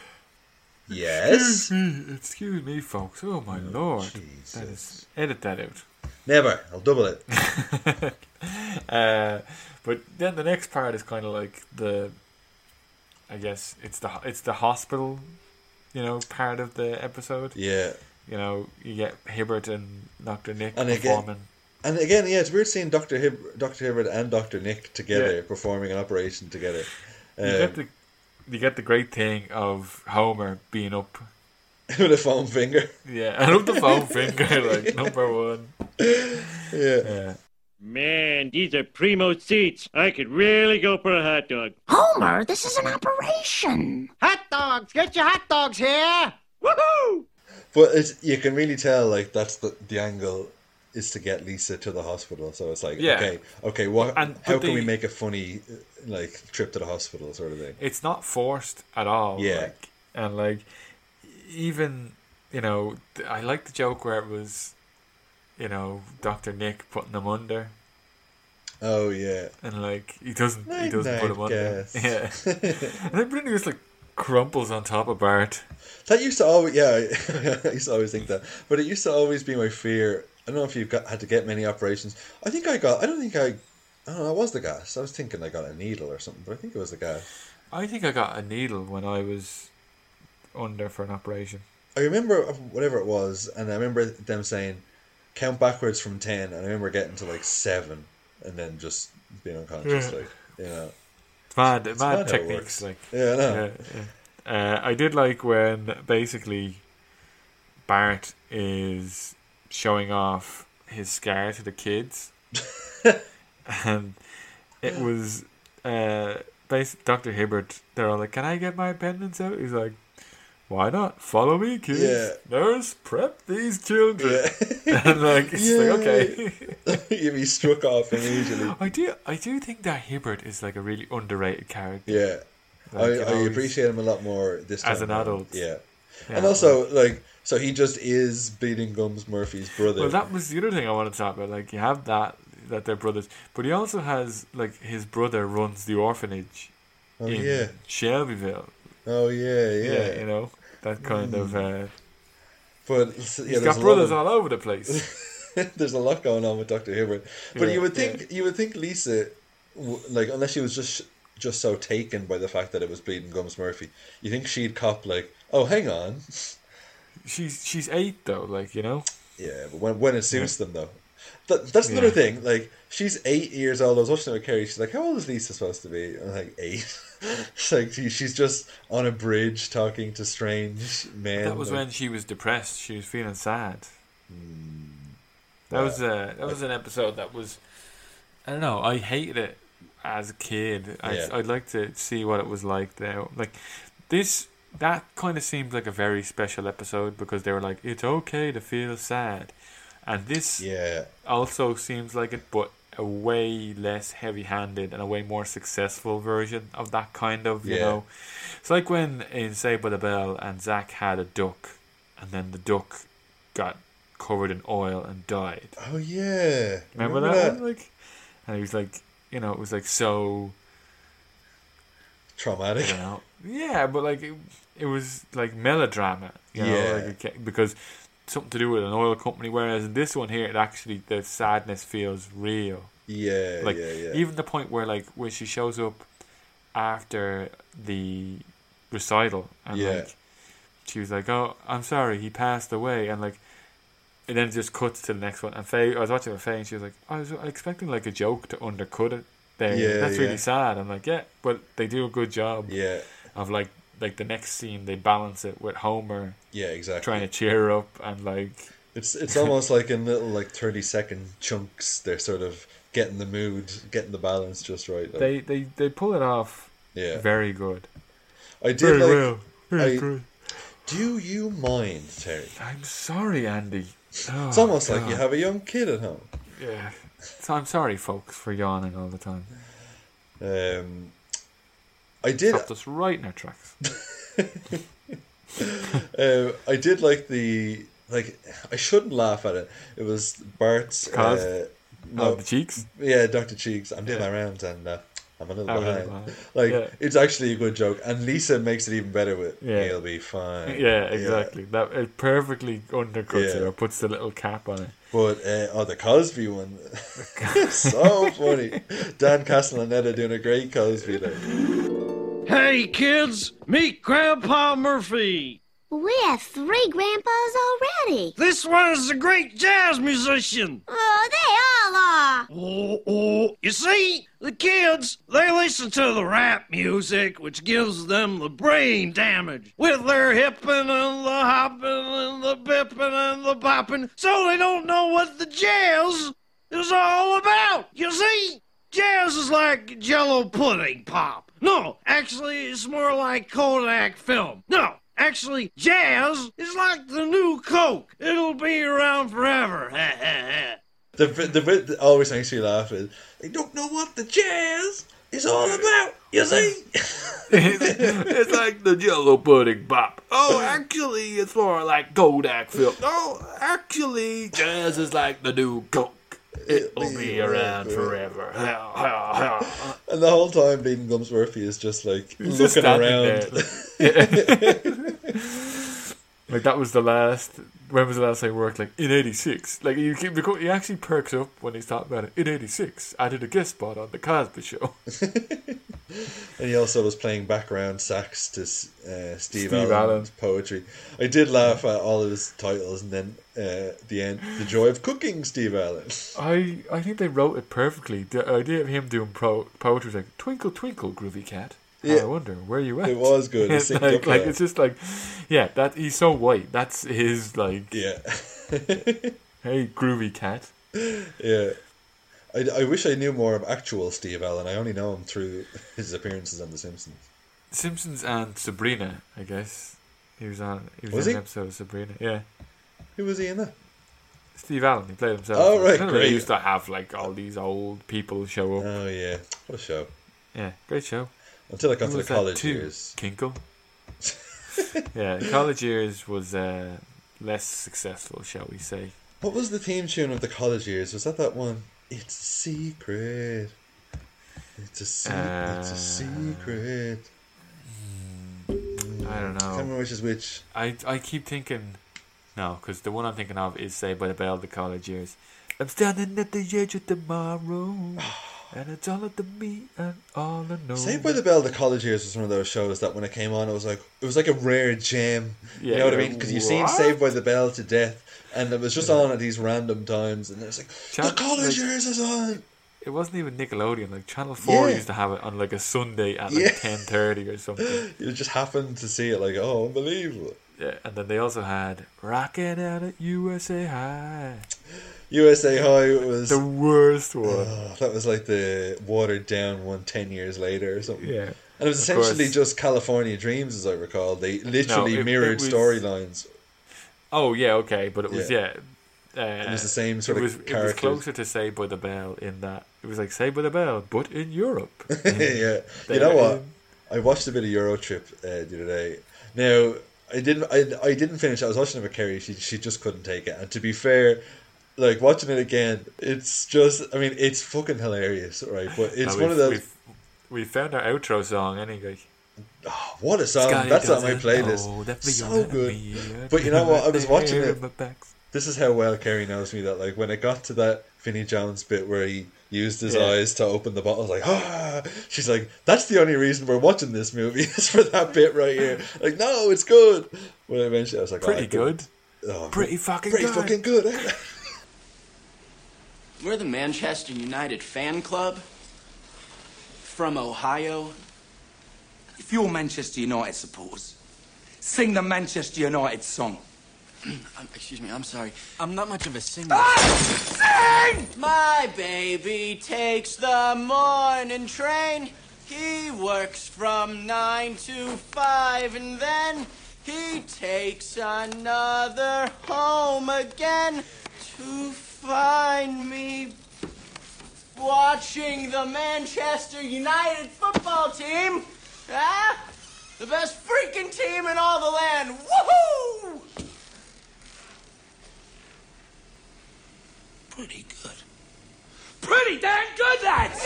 Yes. Excuse me, folks. Oh my lord! Jesus. Edit that out. Never. I'll double it. But then the next part is kind of like I guess it's the hospital, part of the episode. Yeah. You get Hibbert and Dr. Nick performing. And again, it's weird seeing Dr. Hibbert and Dr. Nick together performing an operation together. You get the great thing of Homer being up with a foam finger. Yeah, and up the foam finger, like number 1. Yeah. Man, these are primo seats. I could really go for a hot dog. Homer, this is an operation. Hot dogs! Get your hot dogs here! Woohoo! But you can really tell, like, that's the angle is to get Lisa to the hospital. So it's like, okay, how can we make a funny, like, trip to the hospital sort of thing? It's not forced at all. Yeah. Even, I like the joke where it was, Dr. Nick putting them under. Oh, yeah. And, like, he doesn't put them under. Yeah. And then Brittany just, like, crumples on top of Bart. That used to always, I used to always think that. But it used to always be my fear. I don't know if you've had to get many operations. I don't know, it was the gas. I was thinking I got a needle or something, but I think it was the gas. I think I got a needle when I was under for an operation. I remember whatever it was, and I remember them saying, count backwards from 10, and I remember getting to like 7, and then just being unconscious, It's mad techniques, like. Yeah, I know. Yeah. I did like when basically Bart is showing off his scar to the kids, and it was Dr. Hibbert. They're all like, "Can I get my pendants out?" He's like, "Why not? Follow me, kids. Yeah. Nurse, prep these children." Yeah. And like, it's like, okay. You'd be struck off immediately. I do think that Hibbert is like a really underrated character. Yeah. Like, I appreciate him a lot more this time. As an adult. Yeah. And also, like, so he just is Bleeding Gums Murphy's brother. Well, that was the other thing I wanted to talk about. Like, you have that they're brothers, but he also has, like, his brother runs the orphanage in Shelbyville. Oh, yeah. Yeah, that kind of... but he's got brothers all over the place. There's a lot going on with Dr. Hibbert. But you would think Lisa, like, unless she was just so taken by the fact that it was Bleeding Gums Murphy, you think she'd cop, like, oh, hang on. She's 8 though, like, Yeah, but when it suits them though. That's another thing. Like, she's 8 years old. I was watching it with Kerry. She's like, "How old is Lisa supposed to be?" I'm like, 8. It's like she's just on a bridge talking to strange men. That was when she was depressed. She was feeling sad. That was an episode that was. I don't know. I hated it as a kid. I'd like to see what it was like now. Like this. That kind of seemed like a very special episode because they were like, it's okay to feel sad. And this also seems like it, but a way less heavy-handed and a way more successful version of that kind of, you know. It's like when in Saved by the Bell and Zach had a duck and then the duck got covered in oil and died. Oh, yeah. Remember that one? Like, and he was like, it was like so... traumatic. Yeah, but like it was like melodrama, like because something to do with an oil company. Whereas in this one here, it actually the sadness feels real. Yeah, like even the point where like when she shows up after the recital, and like she was like, "Oh, I'm sorry, he passed away," and like, and then it just cuts to the next one. And Faye, I was watching with Faye, and she was like, "I was expecting like a joke to undercut it there. That's really sad." I'm like, "Yeah, but they do a good job." Of like the next scene, they balance it with Homer. Yeah, exactly. Trying to cheer her up, and like it's almost like in little like 30-second chunks. They're sort of getting the mood, getting the balance just right. Like. They pull it off. Yeah, very good. I did very like. Well. Very good. Do you mind, Terry? I'm sorry, Andy. Oh, it's almost like you have a young kid at home. Yeah. So I'm sorry, folks, for yawning all the time. I did. Stopped us right in our tracks. I did like the I shouldn't laugh at it. It was Bart's. The cheeks. Yeah, Dr. Cheeks. I'm doing my rounds and I'm a little behind. It's actually a good joke, and Lisa makes it even better with "He'll be fine." Yeah, exactly. That it perfectly undercuts it or puts the little cap on it. But the Cosby one, so funny. Dan Castellaneta doing a great Cosby there. Hey kids, meet Grandpa Murphy. We have 3 grandpas already. This one is a great jazz musician. Oh, they all are. You see, the kids, they listen to the rap music, which gives them the brain damage. With their hippin' and the hoppin' and the bippin' and the boppin', so they don't know what the jazz is all about. You see, jazz is like Jell-O pudding pop. No, actually, it's more like Kodak film. No. Actually, jazz is like the new Coke. It'll be around forever. The bit that always makes me laugh is, they don't know what the jazz is all about, you see? It's like the Jell-O pudding pop. Oh, actually, it's more like Kodak film. Oh, actually, jazz is like the new Coke. It'll be around forever. And the whole time Bleeding Gums Murphy is just like he's looking just around. Like that was the last. When was the last time he worked? Like in '86. Like he actually perks up when he's talking about it. In '86, I did a guest spot on the Cosby Show. And he also was playing background sax to Steve Allen's poetry. I did laugh at all of his titles, and then the end, The Joy of Cooking, Steve Allen. I think they wrote it perfectly. The idea of him doing poetry was like, "Twinkle, twinkle, groovy cat. I wonder where you at." It was good. It's just like, that he's so white. That's his like. Yeah. Hey, groovy cat. Yeah. I wish I knew more of actual Steve Allen. I only know him through his appearances on The Simpsons. Simpsons and Sabrina, I guess. He was in an episode of Sabrina. Yeah. Who was he in that? Steve Allen. He played himself. Oh, right, great. They used to have like all these old people show up. Oh, yeah. What a show. Yeah, great show. Until I got to the college years. Kinkle. Yeah, college years was less successful, shall we say. What was the theme tune of the college years? Was that one? It's a secret. It's a secret. I don't know. I can't remember which is which. I keep thinking... No, because the one I'm thinking of is Saved by the Bell, the college years. I'm standing at the edge of tomorrow, and it's all up to me and all I know. Saved by the Bell, the college years was one of those shows that when it came on, it was like a rare gem. Yeah, you know what I mean? Because you've seen Saved by the Bell to death, and it was just on at these random times, and it's like, the college years is on. It wasn't even Nickelodeon. Like Channel 4 used to have it on like a Sunday at like 10:30 or something. You just happened to see it, like, oh, unbelievable. Yeah, and then they also had Rockin' Out at USA High. USA High was the worst one. That was like the watered down one 10 years later or something. Yeah. And it was essentially just California Dreams, as I recall. They literally mirrored storylines. Oh, yeah, okay. But it was, it was the same sort of characters. It was closer to Saved by the Bell in that it was like Saved by the Bell, but in Europe. Yeah. You know what? I watched a bit of Eurotrip the other day. Now, I didn't finish. I was watching it with Kerry. She just couldn't take it. And to be fair, like watching it again, it's just, I mean, it's fucking hilarious, right? But it's one of those. We found our outro song anyway. Oh, what a song! That's on my playlist. So good. But you know what? I was watching it. This is how well Kerry knows me, that like when it got to that Vinnie Jones bit where he used his eyes to open the bottle, I was like, ah! She's like, that's the only reason we're watching this movie is for that bit right here. Like, no, it's good. When eventually I was like, pretty good. Pretty fucking good. Eh? We're the Manchester United fan club from Ohio. If you're Manchester United supporters, sing the Manchester United song. Excuse me, I'm sorry. I'm not much of a singer. Sing! My baby takes the morning train. He works from 9 to 5, and then he takes another home again to find me watching the Manchester United football team. Ah, the best freaking team in all the land. Woohoo! Pretty good. Pretty damn good, lads!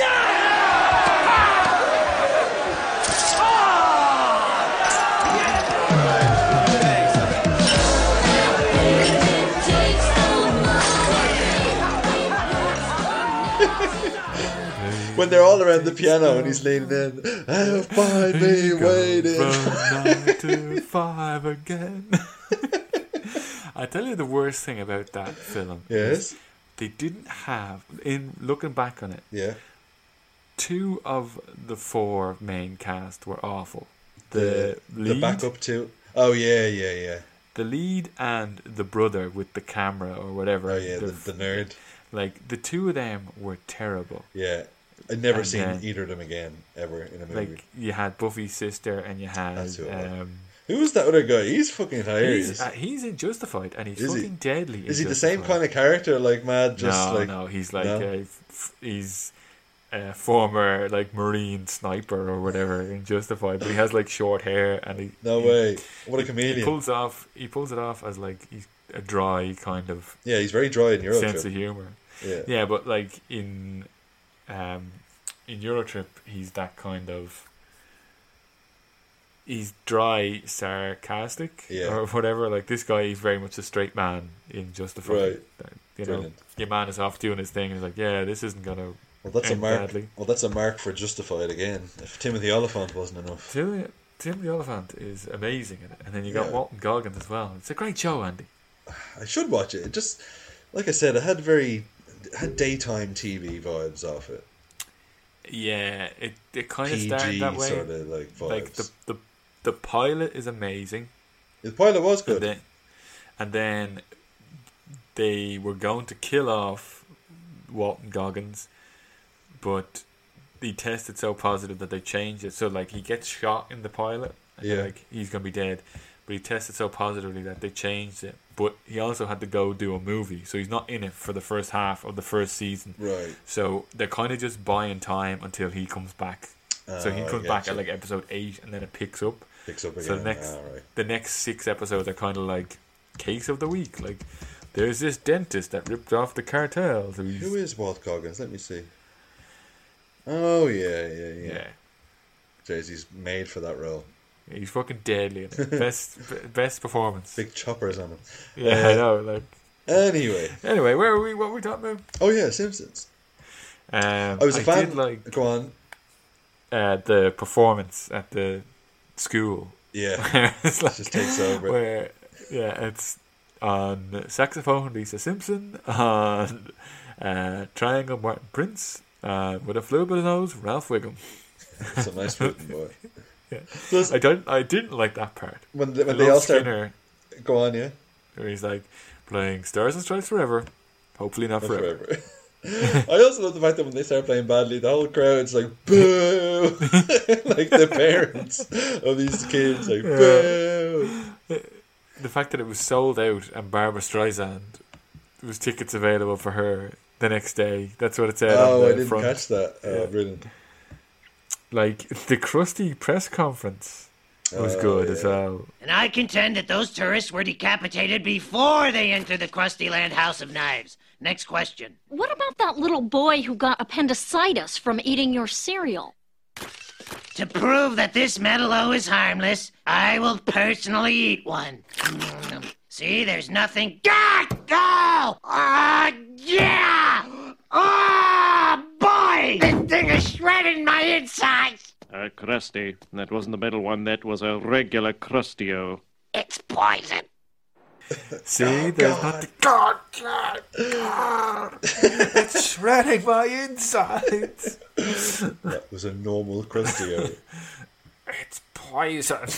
When they're all around the piano and he's leaning in, I'll find me waiting. From 9 to 5 again. I tell you the worst thing about that film. Yes. They didn't have, in looking back on it, 2 of the 4 main cast were awful. The lead, the backup 2. Oh yeah. The lead and the brother with the camera or whatever. Oh yeah, the nerd. Like the 2 of them were terrible. Yeah, I'd never seen either of them again ever in a movie. Like you had Buffy's sister and you had. Who was that other guy? He's fucking hilarious. He's in Justified and he's fucking deadly. Is he the same kind of character like Mad? No, he's like he's a former like Marine sniper or whatever in Justified, but he has like short hair and he. No way! What a chameleon! He pulls it off as like he's a dry kind of. Yeah, he's very dry in Eurotrip. Sense of humor. Yeah, but like in Eurotrip, he's that kind of. He's dry, sarcastic, or whatever. Like this guy, he's very much a straight man in Justified. Right. You know, your man is off doing his thing. And he's like, yeah, this isn't gonna. Well, that's end a mark. badly. Well, that's a mark for Justified again. If Timothy Olyphant wasn't enough. Timothy Olyphant is amazing in it, and then you got Walton Goggins as well. It's a great show, Andy. I should watch it. It just, like I said, it had daytime TV vibes off it. Yeah, it kind of PG started that way. Sort of like vibes. Like the pilot is amazing. The pilot was good. And then they were going to kill off Walton Goggins, but he tested so positive that they changed it. So like he gets shot in the pilot, and like he's gonna be dead. But he tested so positively that they changed it. But he also had to go do a movie, so he's not in it for the first half of the first season. Right. So they're kind of just buying time until he comes back. So he comes back at like episode 8, and then it picks up. Picks up again. So the next 6 episodes are kind of like case of the week. Like there's this dentist that ripped off the cartel. So who is Walt Goggins? Let me see. Oh yeah. Jay-Z's made for that role. He's fucking deadly in it. Best performance. Big choppers on him. Yeah, I know. Like. Anyway, where are we? What were we talking about? Oh yeah, Simpsons. I was a fan. Go on. The performance at the school. Yeah. It's like, just takes over. It's on saxophone Lisa Simpson, on triangle Martin Prince, with a fluid nose Ralph Wiggum. That's a nice written boy. Yeah. I didn't like that part. When they all start. Skinner, go on, yeah. Where he's like playing Stars and Stripes forever, hopefully not forever. I also love the fact that when they start playing badly, the whole crowd's like boo, like the parents of these kids like boo. The fact that it was sold out and Barbara Streisand, there was tickets available for her the next day. That's what it said. Oh, on the I didn't front. catch that. Brilliant. Like the Krusty press conference was good as well. And I contend that those tourists were decapitated before they entered the Krusty Land House of Knives. Next question. What about that little boy who got appendicitis from eating your cereal? To prove that this Medalo is harmless, I will personally eat one. See, there's nothing. God! Go! Yeah! Oh, boy! This thing is shredding my insides! Krusty. That wasn't the middle one. That was a regular Krustio. It's poison. See, there's not the God. It's shredding my insides. That was a normal Krustio. It's poison.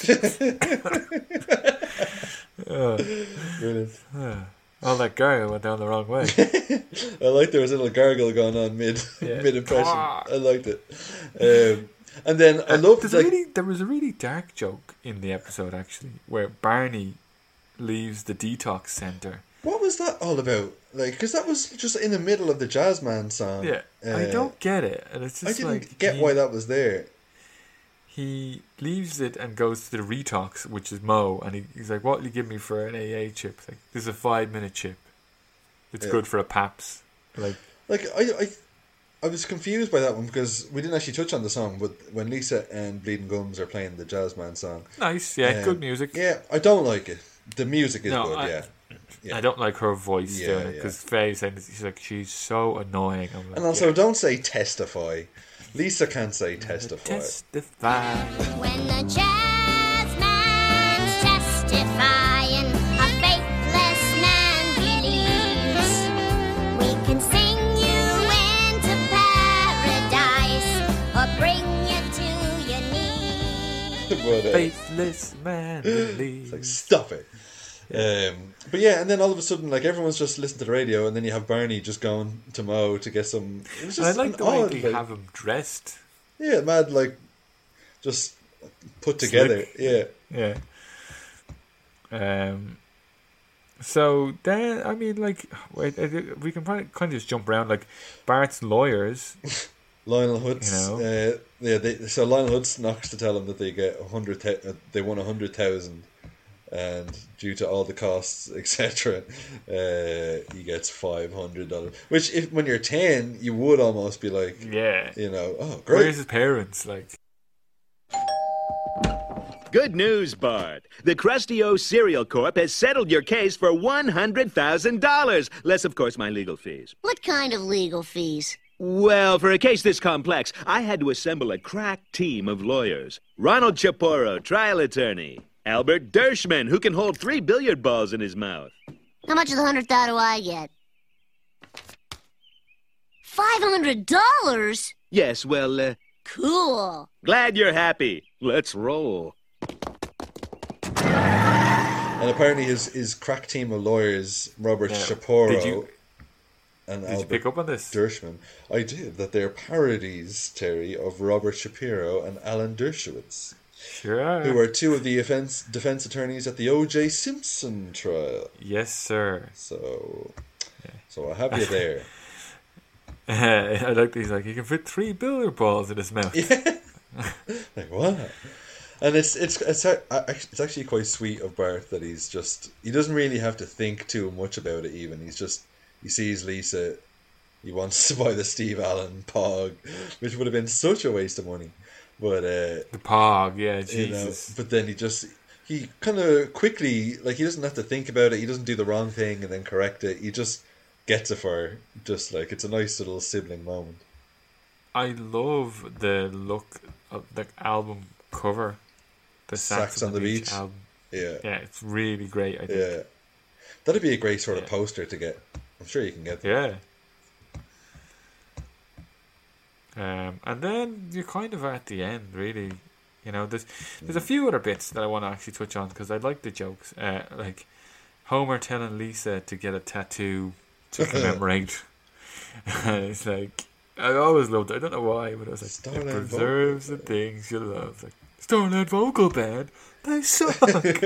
Brilliant. Oh, that gargle went down the wrong way. I liked there was a little gargle going on mid impression. I liked it. And then I loved there was a really dark joke in the episode actually, where Barney leaves the detox center. What was that all about? Like, because that was just in the middle of the Jazzman song. Yeah, I don't get it, and it's just I didn't get why that was there. He leaves it and goes to the Retox, which is Mo, and he's like, "What will you give me for an AA chip?" Like, this is a 5-minute chip. It's good for a PAPS. Like I was confused by that one because we didn't actually touch on the song, but when Lisa and Bleeding Gums are playing the Jazzman song, nice, good music. Yeah, I don't like it. The music is good, yeah. I don't like her voice doing it because Faye's saying she's so annoy. Like, and also, don't say testify. Lisa can't say testify. Testify. When the jazzman's testifying, a faithless man believes. We can sing you into paradise or bring you to your knees. Faithless man believes. It's like, stop it. But yeah, and then all of a sudden, like, everyone's just listening to the radio, and then you have Barney just going to Mo to get some. It was just I like the way they have him dressed. Yeah, mad, like, just put together. Slick. Yeah. So then, I mean, like, wait, we can probably kind of just jump around. Like, Bart's lawyers. Lionel Hutz, so Lionel Hutz knocks to tell him that they get they won 100,000. And due to all the costs, etc., he gets $500. Which, when you're 10, you would almost be like, oh, great. Where's his parents? Like, good news, Bart. The Krustio Cereal Corp has settled your case for $100,000, less, of course, my legal fees. What kind of legal fees? Well, for a case this complex, I had to assemble a crack team of lawyers. Ronald Chaporro, trial attorney. Albert Dershman, who can hold 3 billiard balls in his mouth. How much of the 100,000 do I get? $500? Yes, well, Cool. Glad you're happy. Let's roll. And apparently his crack team of lawyers, Robert Chaporro and Did you pick up on this? Dershman. I did, that they're parodies, Terry, of Robert Shapiro and Alan Dershowitz. Sure. Who were two of the defense attorneys at the O.J. Simpson trial. Yes, sir. So I have you there. I like these. Like, he can fit 3 billiard balls in his mouth. Yeah. Like, what? And it's actually quite sweet of Bart that he doesn't really have to think too much about it. Even he sees Lisa, he wants to buy the Steve Allen Pog, which would have been such a waste of money. But the Pog, yeah, Jesus. But then he kind of quickly, like, he doesn't have to think about it. He doesn't do the wrong thing and then correct it. He just gets it for her. Just like, it's a nice little sibling moment. I love the look of the album cover. The Sax on the Beach album. Yeah, it's really great. I think. Yeah, that'd be a great sort of poster to get. I'm sure you can get them. Yeah. And then you're kind of at the end, really. You know, there's a few other bits that I want to actually touch on because I like the jokes. Like Homer telling Lisa to get a tattoo to commemorate. It's like, I always loved it. I don't know why, but I was like, Starland it preserves the things you love. Like, Starland Vocal Band, they suck.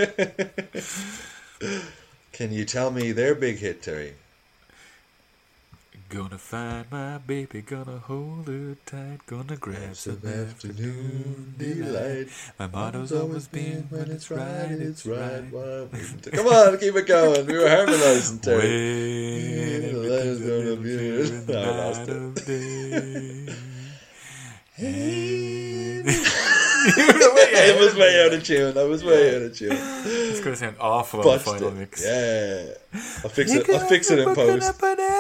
Can you tell me their big hit, Terry? Gonna find my baby, gonna hold her tight, gonna grab some afternoon delight. My motto's always been, when it's right, it's right. Come on, keep it going. We were harmonizing, Terry. When everything's gonna be in the night of day. It was way out of tune. I was way out of tune. It's going to sound awful on the final mix. Yeah. I'll fix it in post.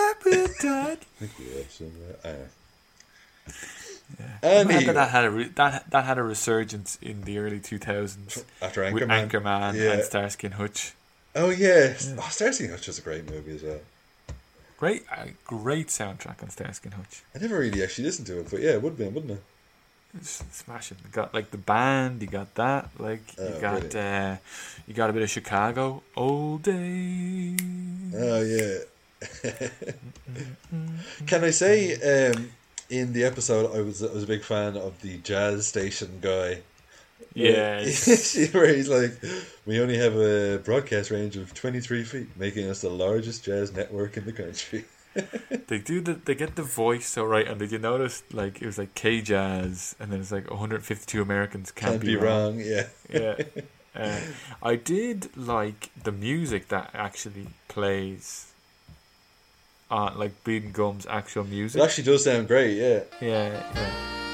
Remember that had a resurgence in the early 2000s after Anchorman, with Anchorman and Starsky and Hutch. Oh yeah, Starsky and Hutch was a great movie as well. Great soundtrack on Starsky and Hutch. I never really actually listened to it, but yeah, it would have been, wouldn't it? It's smashing. You got like the band, you got that, like you got a bit of Chicago, Old Days. Oh yeah. Can I say, in the episode, I was a big fan of the jazz station guy. Yeah, where he's like, we only have a broadcast range of 23 feet, making us the largest jazz network in the country. They get the voice so right, and did you notice like it was like K-Jazz, and then it's like 152 Americans can't be wrong. Yeah. I did like the music that actually plays on like Bleeding Gums' actual music. It actually does sound great, yeah. Yeah.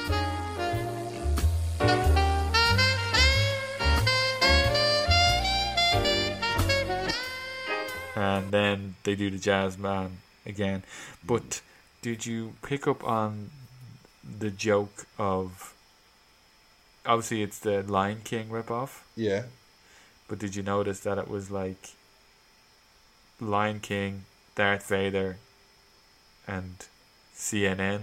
And then they do the Jazz Man again. But did you pick up on the joke of... Obviously it's the Lion King ripoff. Yeah. But did you notice that it was like Lion King, Darth Vader, and CNN?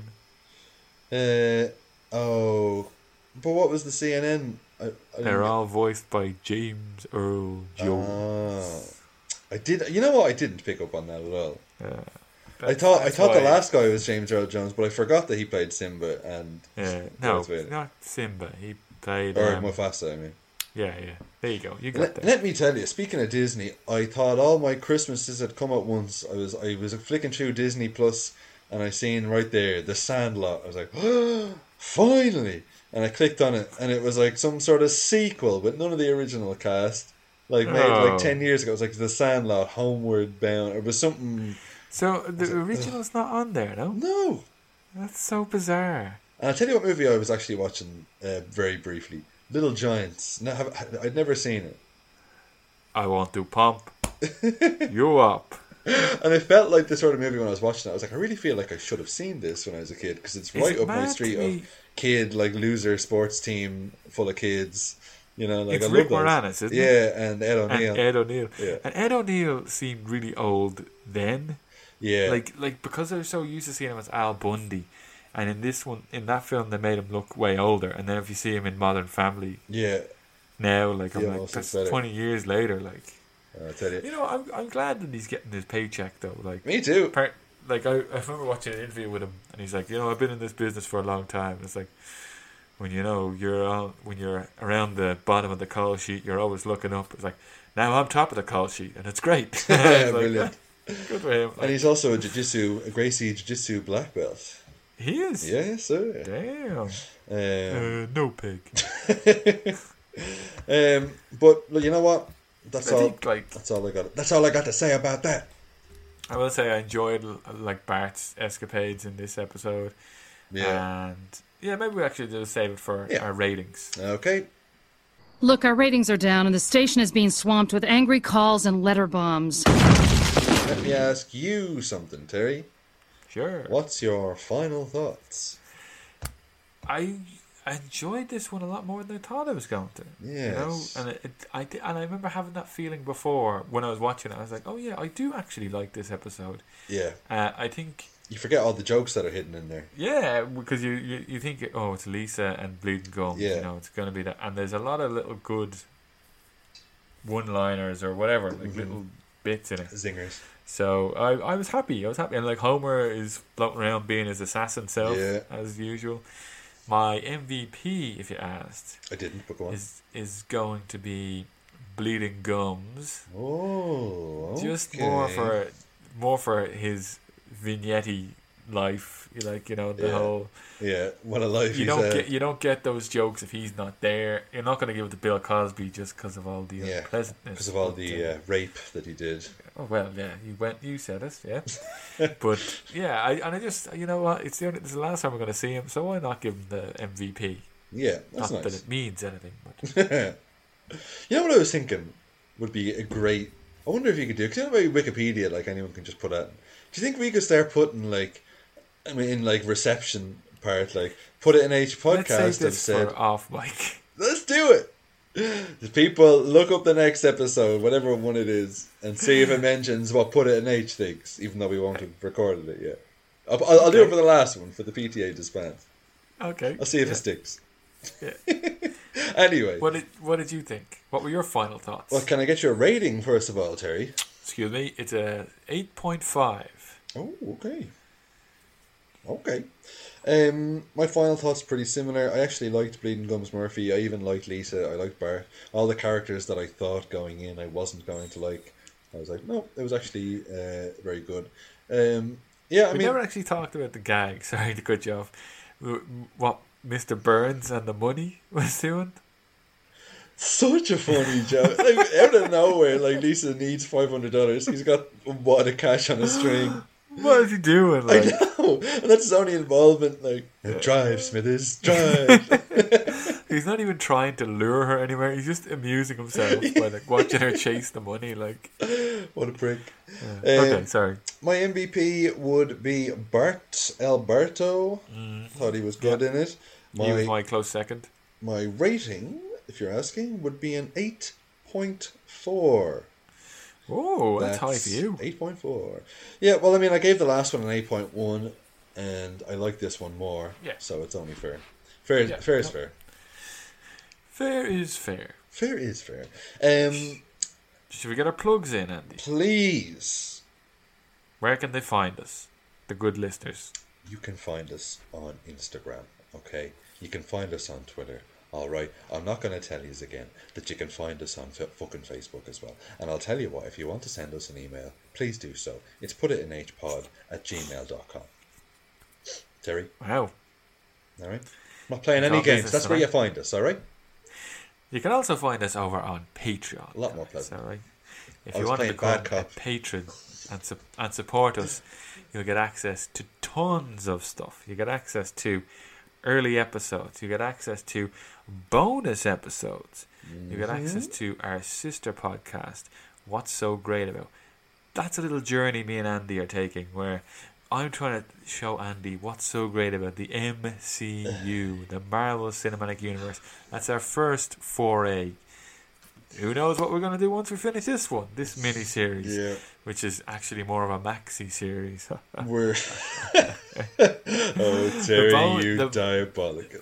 But what was the CNN? They're all voiced by James Earl Jones. I did. You know what? I didn't pick up on that at all. Yeah. I thought the last guy was James Earl Jones, but I forgot that he played Simba and no, not Simba. He played Mufasa. I mean, yeah. There you go. You got that. Let me tell you. Speaking of Disney, I thought all my Christmases had come at once. I was flicking through Disney Plus, and I seen right there The Sandlot. I was like, oh, finally! And I clicked on it, and it was like some sort of sequel, but none of the original cast. Like made like 10 years ago, it was like The Sandlot, Homeward Bound. It was something. So the original's not on there, no? No. That's so bizarre. And I'll tell you what movie I was actually watching very briefly. Little Giants. No, I'd never seen it. I want to pump you up. And it felt like the sort of movie when I was watching it. I was like, I really feel like I should have seen this when I was a kid, because it's right up my street of kid, like loser sports team full of kids. You know, like it's Rick Moranis, isn't it? Yeah, and Ed O'Neill. Yeah. And Ed O'Neill seemed really old then. Yeah. Like because I was so used to seeing him as Al Bundy, and in that film they made him look way older. And then if you see him in Modern Family, now like I'm like that's 20 years later. Like, I tell you, you know, I'm glad that he's getting his paycheck though. Like me too. I remember watching an interview with him, and he's like, you know, I've been in this business for a long time. It's like, when you're around the bottom of the call sheet, you're always looking up. It's like, now I'm top of the call sheet, and it's great. Brilliant. Good for him. And he's also a Gracie Jiu-Jitsu black belt. He is? Yeah, sir. Damn. No pig. But you know what? That's all I got. That's all I got to say about that. I will say I enjoyed like Bart's escapades in this episode. Yeah. And yeah, maybe we actually just save it for our ratings. Okay. Look, our ratings are down, and the station is being swamped with angry calls and letter bombs. Let me ask you something, Terry. Sure. What's your final thoughts? I enjoyed this one a lot more than I thought I was going to. Yes. You know? And I remember having that feeling before when I was watching it. I was like, oh yeah, I do actually like this episode. Yeah. I think... You forget all the jokes that are hidden in there. Yeah, because you think, oh, it's Lisa and Bleeding Gums. Yeah. You know, it's going to be that. And there's a lot of little good one-liners or whatever, like little bits in it. Zingers. So I was happy. And like Homer is floating around being his assassin self, as usual. My MVP, if you asked, I didn't, but go on. Is going to be Bleeding Gums. Oh, okay. Just more for his vignette life, like, you know, the whole what a life you don't get those jokes if he's not there. You're not going to give it to Bill Cosby just because of all the unpleasantness, because of all the rape that he did. Oh well, yeah, you said it, yeah. But yeah, I just, you know what, this is the last time we're going to see him, so why not give him the MVP? Yeah, that's Not nice. that it means anything, but You know what I was thinking would be a great... I wonder if you could do... Because you know about Wikipedia, like anyone can just put out... Do you think we could start putting, like... I mean, in, like, reception part, like, put it in each podcast let's save and this said... for off mic. Let's do it! The people look up the next episode, whatever one it is, and see if it mentions what Put It in H thinks, even though we won't have recorded it yet. I'll do it for the last one, for the PTA disband. Okay. I'll see if it sticks. Yeah. Anyway. What did you think? What were your final thoughts? Well, can I get your rating, first of all, Terry? Excuse me, it's a 8.5. Oh, okay. Okay. My final thoughts pretty similar. I actually liked Bleeding Gums Murphy. I even liked Lisa. I liked Bart. All the characters that I thought going in I wasn't going to like, I was like, no, it was actually very good. Yeah, I we mean, never actually talked about the gag. Sorry to cut you off. What Mr. Burns and the money was doing. Such a funny joke. Like, out of nowhere, like Lisa needs $500. He's got a wad of cash on a string. What is he doing? Like? I know, and that's his only involvement. Like, drive, Smithers, drive. He's not even trying to lure her anywhere. He's just amusing himself by like watching her chase the money. Like, what a prick. Okay, sorry. My MVP would be Bart Alberto. Thought he was good in it. He was my close second. My rating, if you're asking, would be an 8.4. Oh, that's high for you. 8.4. Yeah, well, I mean, I gave the last one an 8.1, and I like this one more. Yeah. So it's only fair. Fair is fair. Fair is fair. Fair is fair. Should we get our plugs in, Andy? Please. Where can they find us, the good listeners? You can find us on Instagram, okay? You can find us on Twitter. All right, I'm not going to tell you again that you can find us on fucking Facebook as well. And I'll tell you what, if you want to send us an email, please do so. It's putinhpod@gmail.com. Terry? Wow. All right. I'm not playing any games. That's where you find us, all right? You can also find us over on Patreon. A lot more pleasant. All right. If you want to become a patron and support us, you'll get access to tons of stuff. You get access to early episodes. You get access to bonus episodes. You get access to our sister podcast, What's So Great About. That's a little journey me and Andy are taking where I'm trying to show Andy what's so great about the MCU, the Marvel Cinematic Universe. That's our first foray. Who knows what we're going to do once we finish this one, this mini-series, which is actually more of a maxi series. We're oh, Terry, you diabolical.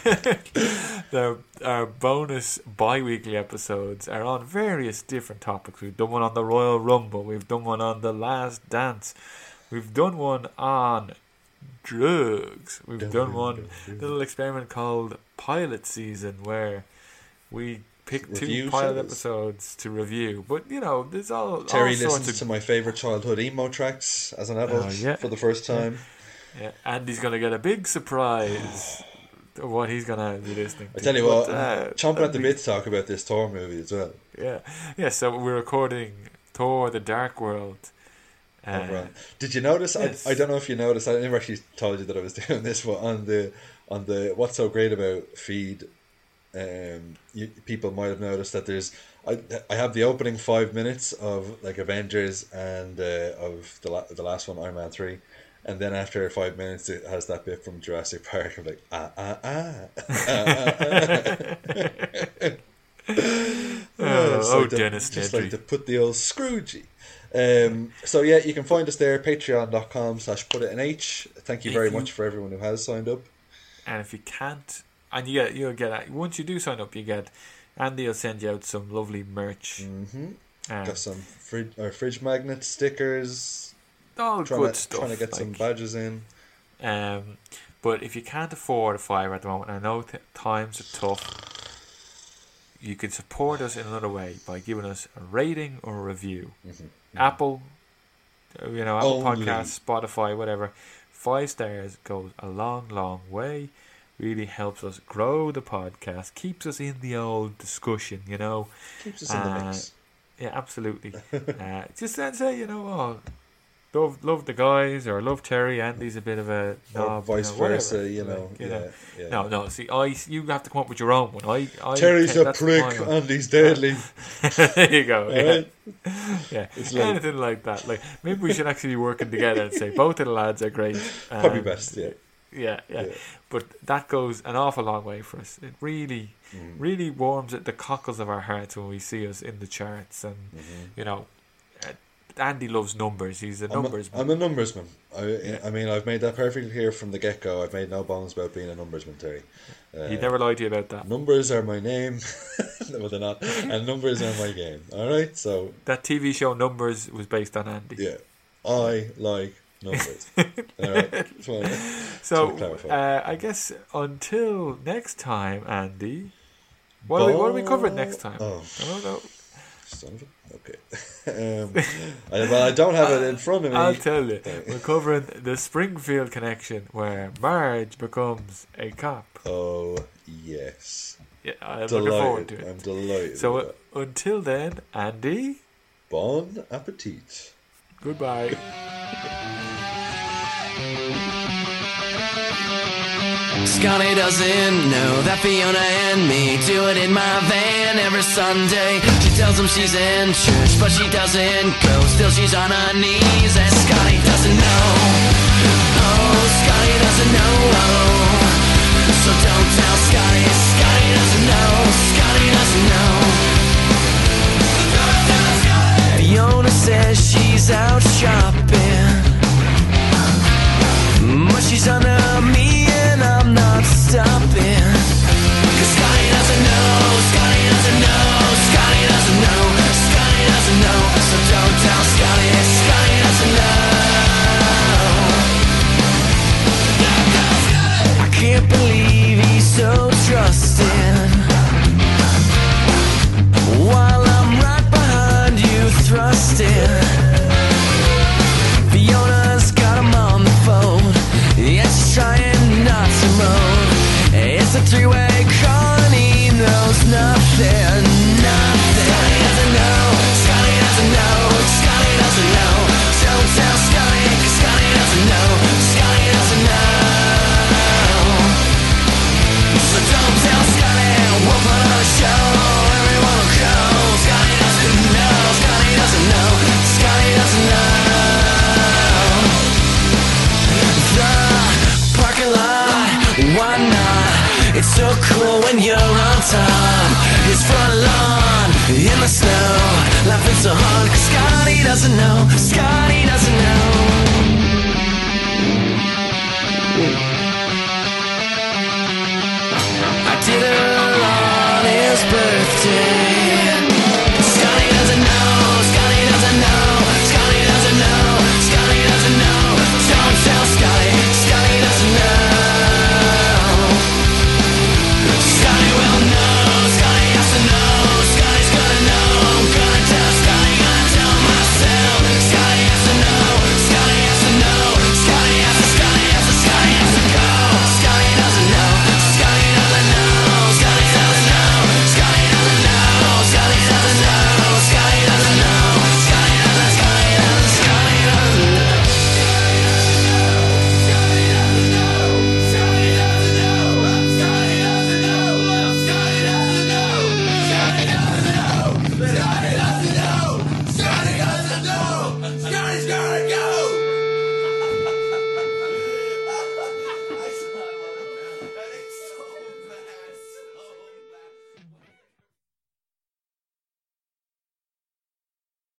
Our bonus bi-weekly episodes are on various different topics. We've done one on the Royal Rumble. We've done one on The Last Dance. We've done one on drugs. We've done one little experiment called Pilot Season where we pick two pilot episodes to review. But, you know, there's all Terry sorts listens to my favourite childhood emo tracks as an adult for the first time. Yeah, Andy's going to get a big surprise of what he's going to be listening to. I tell you what, chomping at the bit to talk about this Thor movie as well. Yeah, so we're recording Thor The Dark World. Did you notice? Yes. I don't know if you noticed. I never actually told you that I was doing this, but on the What's So Great About feed, people might have noticed that there's I have the opening 5 minutes of like Avengers and of the last one, Iron Man 3, and then after 5 minutes it has that bit from Jurassic Park of like Dennis just Nedry. like to put the old Scroogey. So yeah, you can find us there, patreon.com/putit. Thank you very much for everyone who has signed up. And if you can't, and you'll get once you do sign up, you get Andy will send you out some lovely merch. Got some fridge magnet stickers. All good stuff. Trying to get some badges in. But if you can't afford a $5 at the moment, I know times are tough. You can support us in another way by giving us a rating or a review. Apple Podcasts, Spotify, whatever. 5 stars goes a long, long way. Really helps us grow the podcast. Keeps us in the old discussion, you know. Keeps us in the mix. Yeah, absolutely. Just then say, love the guys or love Terry. Andy's a bit of a knob, vice versa, you know. No. See, you have to come up with your own one. Terry's a prick, Andy's deadly. There you go. Right? Yeah, It's anything like that. Like maybe we should actually be working together and say both of the lads are great. Probably best, yeah. Yeah. But that goes an awful long way for us. It really warms at the cockles of our hearts when we see us in the charts, and you know. Andy loves numbers. He's a numbers man. I'm a numbers man. I mean, I've made that perfectly clear from the get-go. I've made no bones about being a numbers man, Terry. He never lied to you about that. Numbers are my name. No, they're not. And numbers are my game. Alright, so... That TV show Numbers was based on Andy. Yeah. I like numbers. Alright. So, I guess until next time, Andy... What are we covering next time? Oh. I don't know. Son of a... Okay. Well, I don't have it in front of me. I'll tell you. We're covering the Springfield Connection, where Marge becomes a cop. Oh, yes. Yeah, I'm looking forward to it. I'm delighted. So until then, Andy. Bon appetit. Goodbye. Scotty doesn't know that Fiona and me do it in my van every Sunday. She tells him she's in church, but she doesn't go. Still she's on her knees, and Scotty doesn't know. Oh, Scotty doesn't know. So don't tell Scotty. Scotty doesn't know. Scotty doesn't know. Fiona says she's out shopping, but she's under me and I'm not stopping. Cause Scotty doesn't know. Scotty doesn't know. Scotty doesn't know. Scotty doesn't know. So don't tell Scotty. Scotty doesn't know. I can't believe he's so trusting, while I'm right behind you thrusting. Fiona's got him on the phone, yeah, she's trying not to moan. It's a three-way call and he knows nothing, nothing. Scotty doesn't know. Scotty doesn't know. Scotty doesn't know. Don't tell Scotty, cause Scotty doesn't know. Scotty doesn't know. So don't tell Scotty. We'll put on a show. Everyone will go. Scotty doesn't know. Scotty doesn't know. Scotty doesn't know. The parking lot, why not? It's so cool when you're on top. His front lawn in the snow, laughing so hard, cause Scotty doesn't know. Scotty